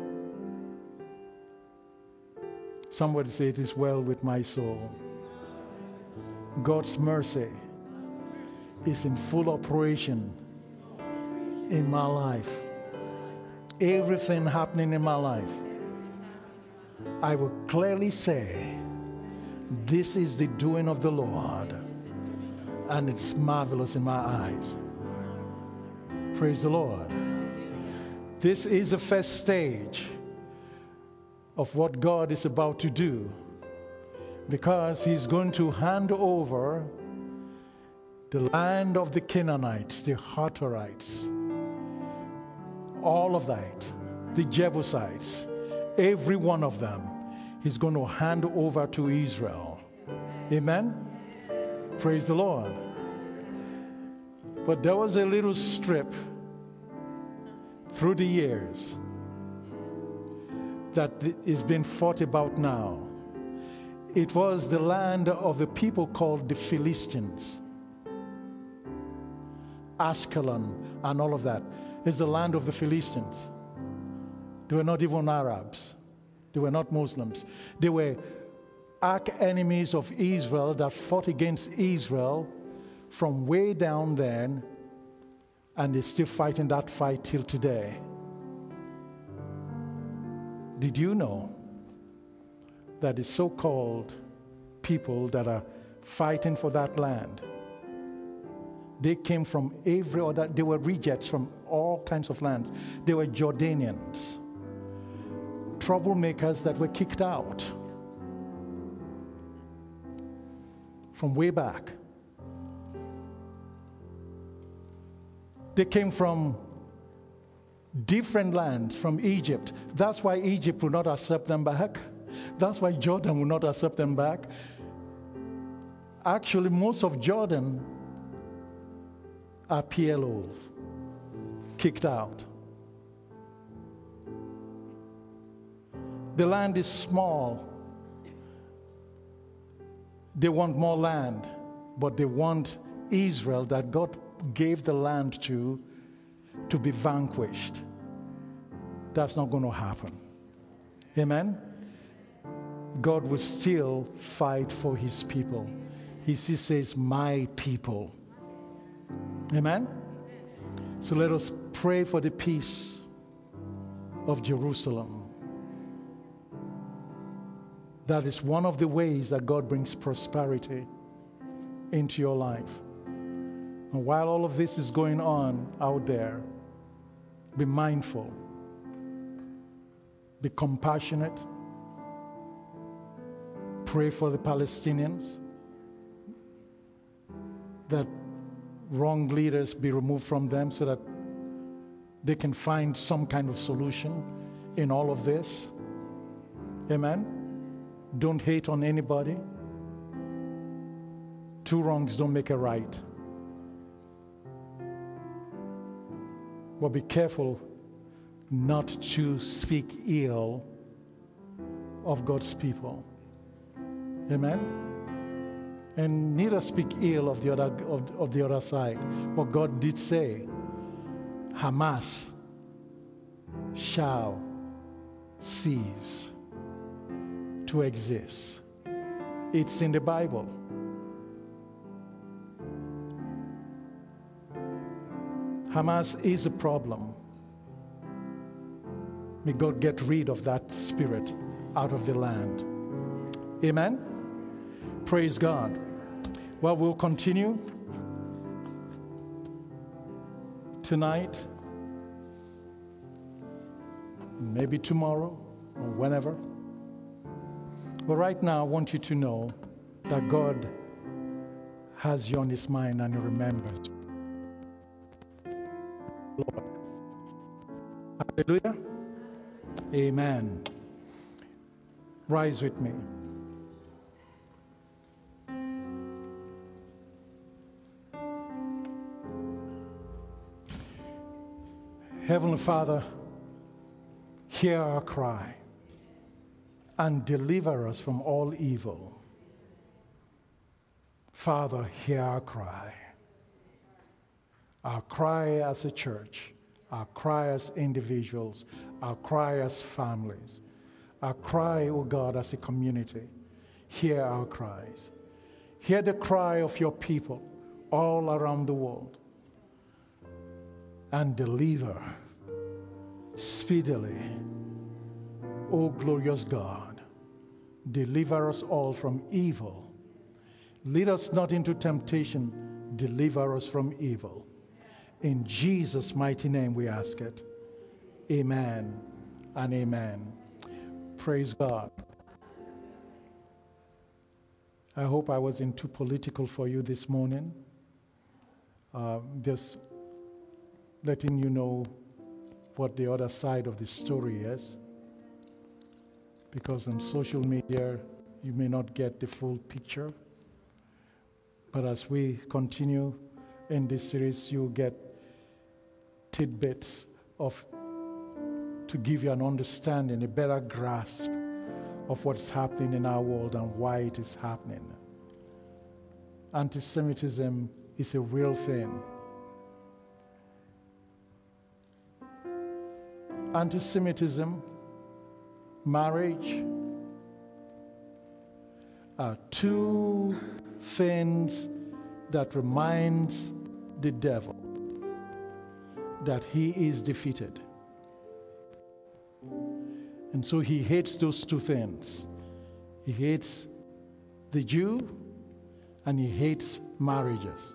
Speaker 3: Somebody say, it is well with my soul. God's mercy is in full operation in my life. Everything happening in my life, I will clearly say, this is the doing of the Lord. and it's marvelous in my eyes. Praise the Lord. This is the first stage of what God is about to do, because he's going to hand over the land of the Canaanites, the Hetherites, all of that, the Jebusites, every one of them, he's going to hand over to Israel. Amen? Praise the Lord. But there was a little strip through the years that is being fought about now. It was the land of the people called the Philistines. Ashkelon and all of that is the land of the Philistines. They were not even Arabs. They were not Muslims. They were arch enemies of Israel that fought against Israel from way down then, and they're still fighting that fight till today. Did you know that the so-called people that are fighting for that land, they came from every other, they were rejects from all kinds of lands. They were Jordanians, troublemakers that were kicked out from way back. They came from different lands, from Egypt. That's why Egypt will not accept them back. That's why Jordan will not accept them back. Actually, most of Jordan are P L Os, kicked out. The land is small. They want more land, but they want Israel that God gave the land to, to be vanquished. That's not going to happen. Amen? God will still fight for his people. He says, my people. Amen? So let us pray for the peace of Jerusalem. That is one of the ways that God brings prosperity into your life. And while all of this is going on out there, be mindful, be compassionate, pray for the Palestinians, that wrong leaders be removed from them so that they can find some kind of solution in all of this. Amen? Don't hate on anybody. Two wrongs don't make a right. Well, be careful not to speak ill of God's people. Amen? And neither speak ill of the other of, of the other side. But God did say, Hamas shall cease to exist. It's in the Bible. Hamas is a problem. May God get rid of that spirit out of the land. Amen? Praise God. Well, we'll continue tonight, maybe tomorrow, or whenever. But right now, I want you to know that God has you on his mind and he remembers. Lord. Hallelujah. Amen. Rise with me. Heavenly Father, hear our cry and deliver us from all evil. Father, hear our cry. Our cry as a church, our cry as individuals, our cry as families, our cry, oh God, as a community. Hear our cries. Hear the cry of your people all around the world. And deliver speedily, O glorious God. Deliver us all from evil. Lead us not into temptation, deliver us from evil. In Jesus' mighty name we ask it. Amen and amen. Praise God. I hope I wasn't too political for you this morning. Uh, just letting you know what the other side of the story is. Because on social media, you may not get the full picture. But as we continue in this series, you'll get tidbits of to give you an understanding, a better grasp of what's happening in our world and why it is happening. Anti-Semitism is a real thing. Anti-Semitism, marriage, are two things that reminds the devil that he is defeated. And so he hates those two things. He hates the Jew and he hates marriages.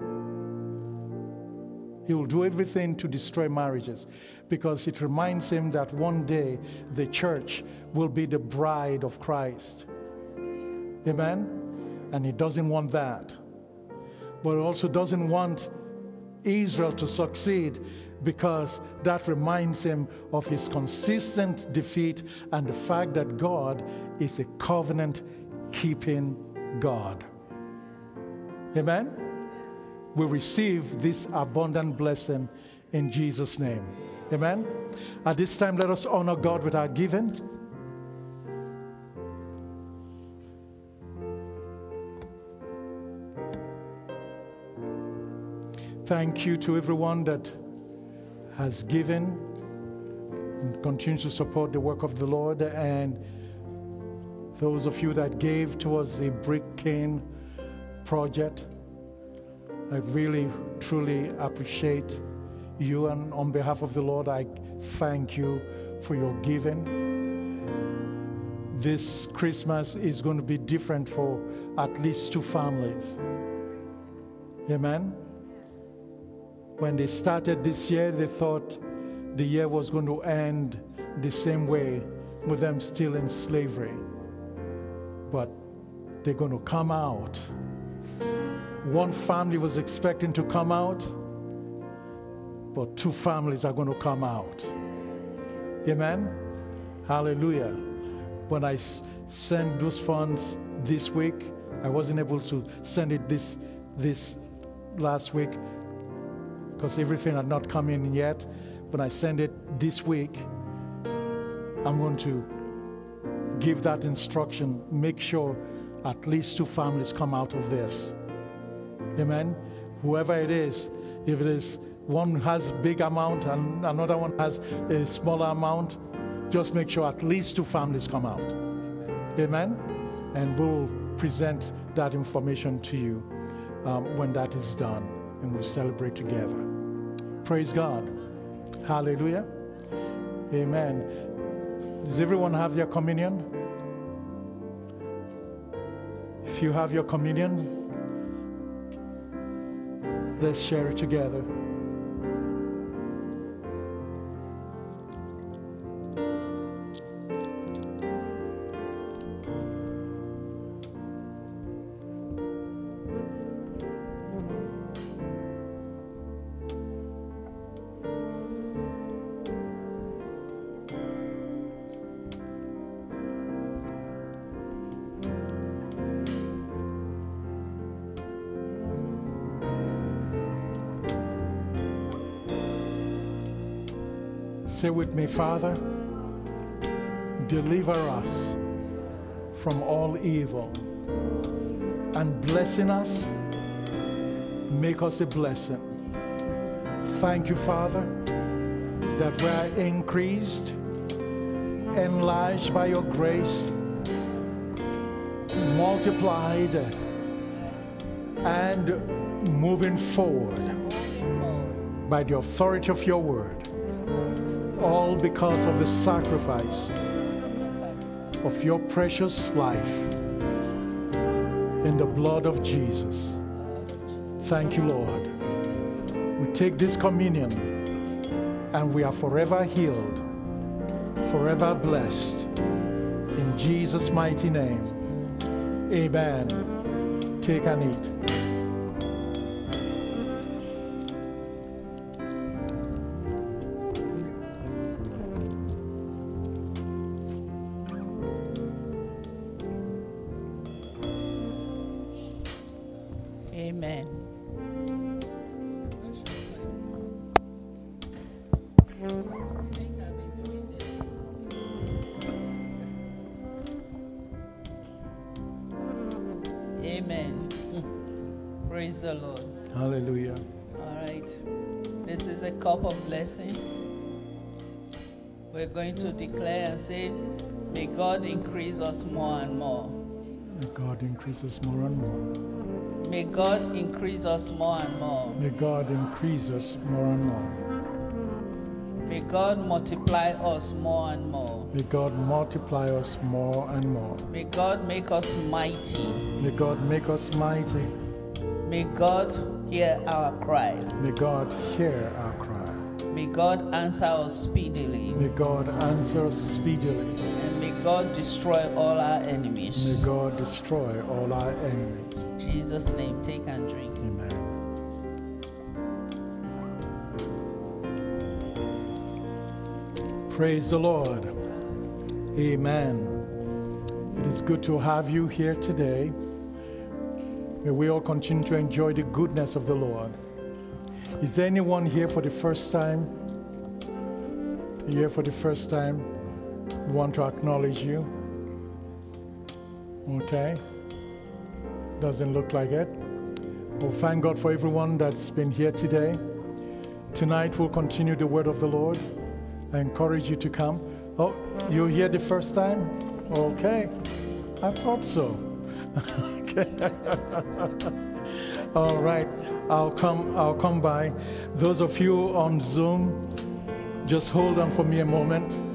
Speaker 3: He will do everything to destroy marriages because it reminds him that one day the church will be the bride of Christ. Amen? And he doesn't want that. But he also doesn't want Israel to succeed because that reminds him of his consistent defeat and the fact that God is a covenant-keeping God. Amen? We receive this abundant blessing in Jesus' name. Amen? At this time, let us honor God with our giving. Thank you to everyone that has given and continues to support the work of the Lord, and those of you that gave towards the Brick Cane project. I really, truly appreciate you, and on behalf of the Lord, I thank you for your giving. This Christmas is going to be different for at least two families. Amen? When they started this year, they thought the year was going to end the same way, with them still in slavery. But they're going to come out. One family was expecting to come out, but two families are going to come out. Amen? Hallelujah. When I s- sent those funds this week, I wasn't able to send it this, this last week, because everything had not come in yet. When I send it this week, I'm going to give that instruction. Make sure at least two families come out of this. Amen? Whoever it is, if it is one has big amount and another one has a smaller amount, just make sure at least two families come out. Amen? And we'll present that information to you um, when that is done, and we'll celebrate together. Praise God. Hallelujah. Amen. Does everyone have their communion? If you have your communion, let's share it together. Say with me, Father, deliver us from all evil, and blessing us, make us a blessing. Thank you, Father, that we are increased, enlarged by your grace, multiplied, and moving forward by the authority of your word. All because of the sacrifice of your precious life in the blood of Jesus. Thank you, Lord. We take this communion and we are forever healed, forever blessed. In Jesus' mighty name, amen. Take and eat.
Speaker 4: Amen. Amen. Praise the Lord.
Speaker 3: Hallelujah.
Speaker 4: All right. This is a cup of blessing. We're going to declare and say, may God increase us more and more.
Speaker 3: May God increase us more and more.
Speaker 4: May God increase us more and more.
Speaker 3: May God increase us more and more.
Speaker 4: May God multiply us more and more.
Speaker 3: May God multiply us more and more.
Speaker 4: May God make us mighty.
Speaker 3: May God make us mighty.
Speaker 4: May God hear our cry.
Speaker 3: May God hear our cry.
Speaker 4: May God answer us speedily.
Speaker 3: May God answer us speedily.
Speaker 4: And may God destroy all our enemies.
Speaker 3: May God destroy all our enemies.
Speaker 4: In Jesus' name, take and drink.
Speaker 3: Amen. Praise the Lord. Amen. It is good to have you here today. May we all continue to enjoy the goodness of the Lord. Is there anyone here for the first time? You're here for the first time? We want to acknowledge you. Okay. Doesn't look like it. Well, thank God for everyone that's been here today. Tonight we'll continue the word of the Lord. I encourage you to come. Oh, you're here the first time? Okay. I thought so. Okay. All right. I'll come I'll come by. Those of you on Zoom, just hold on for me a moment.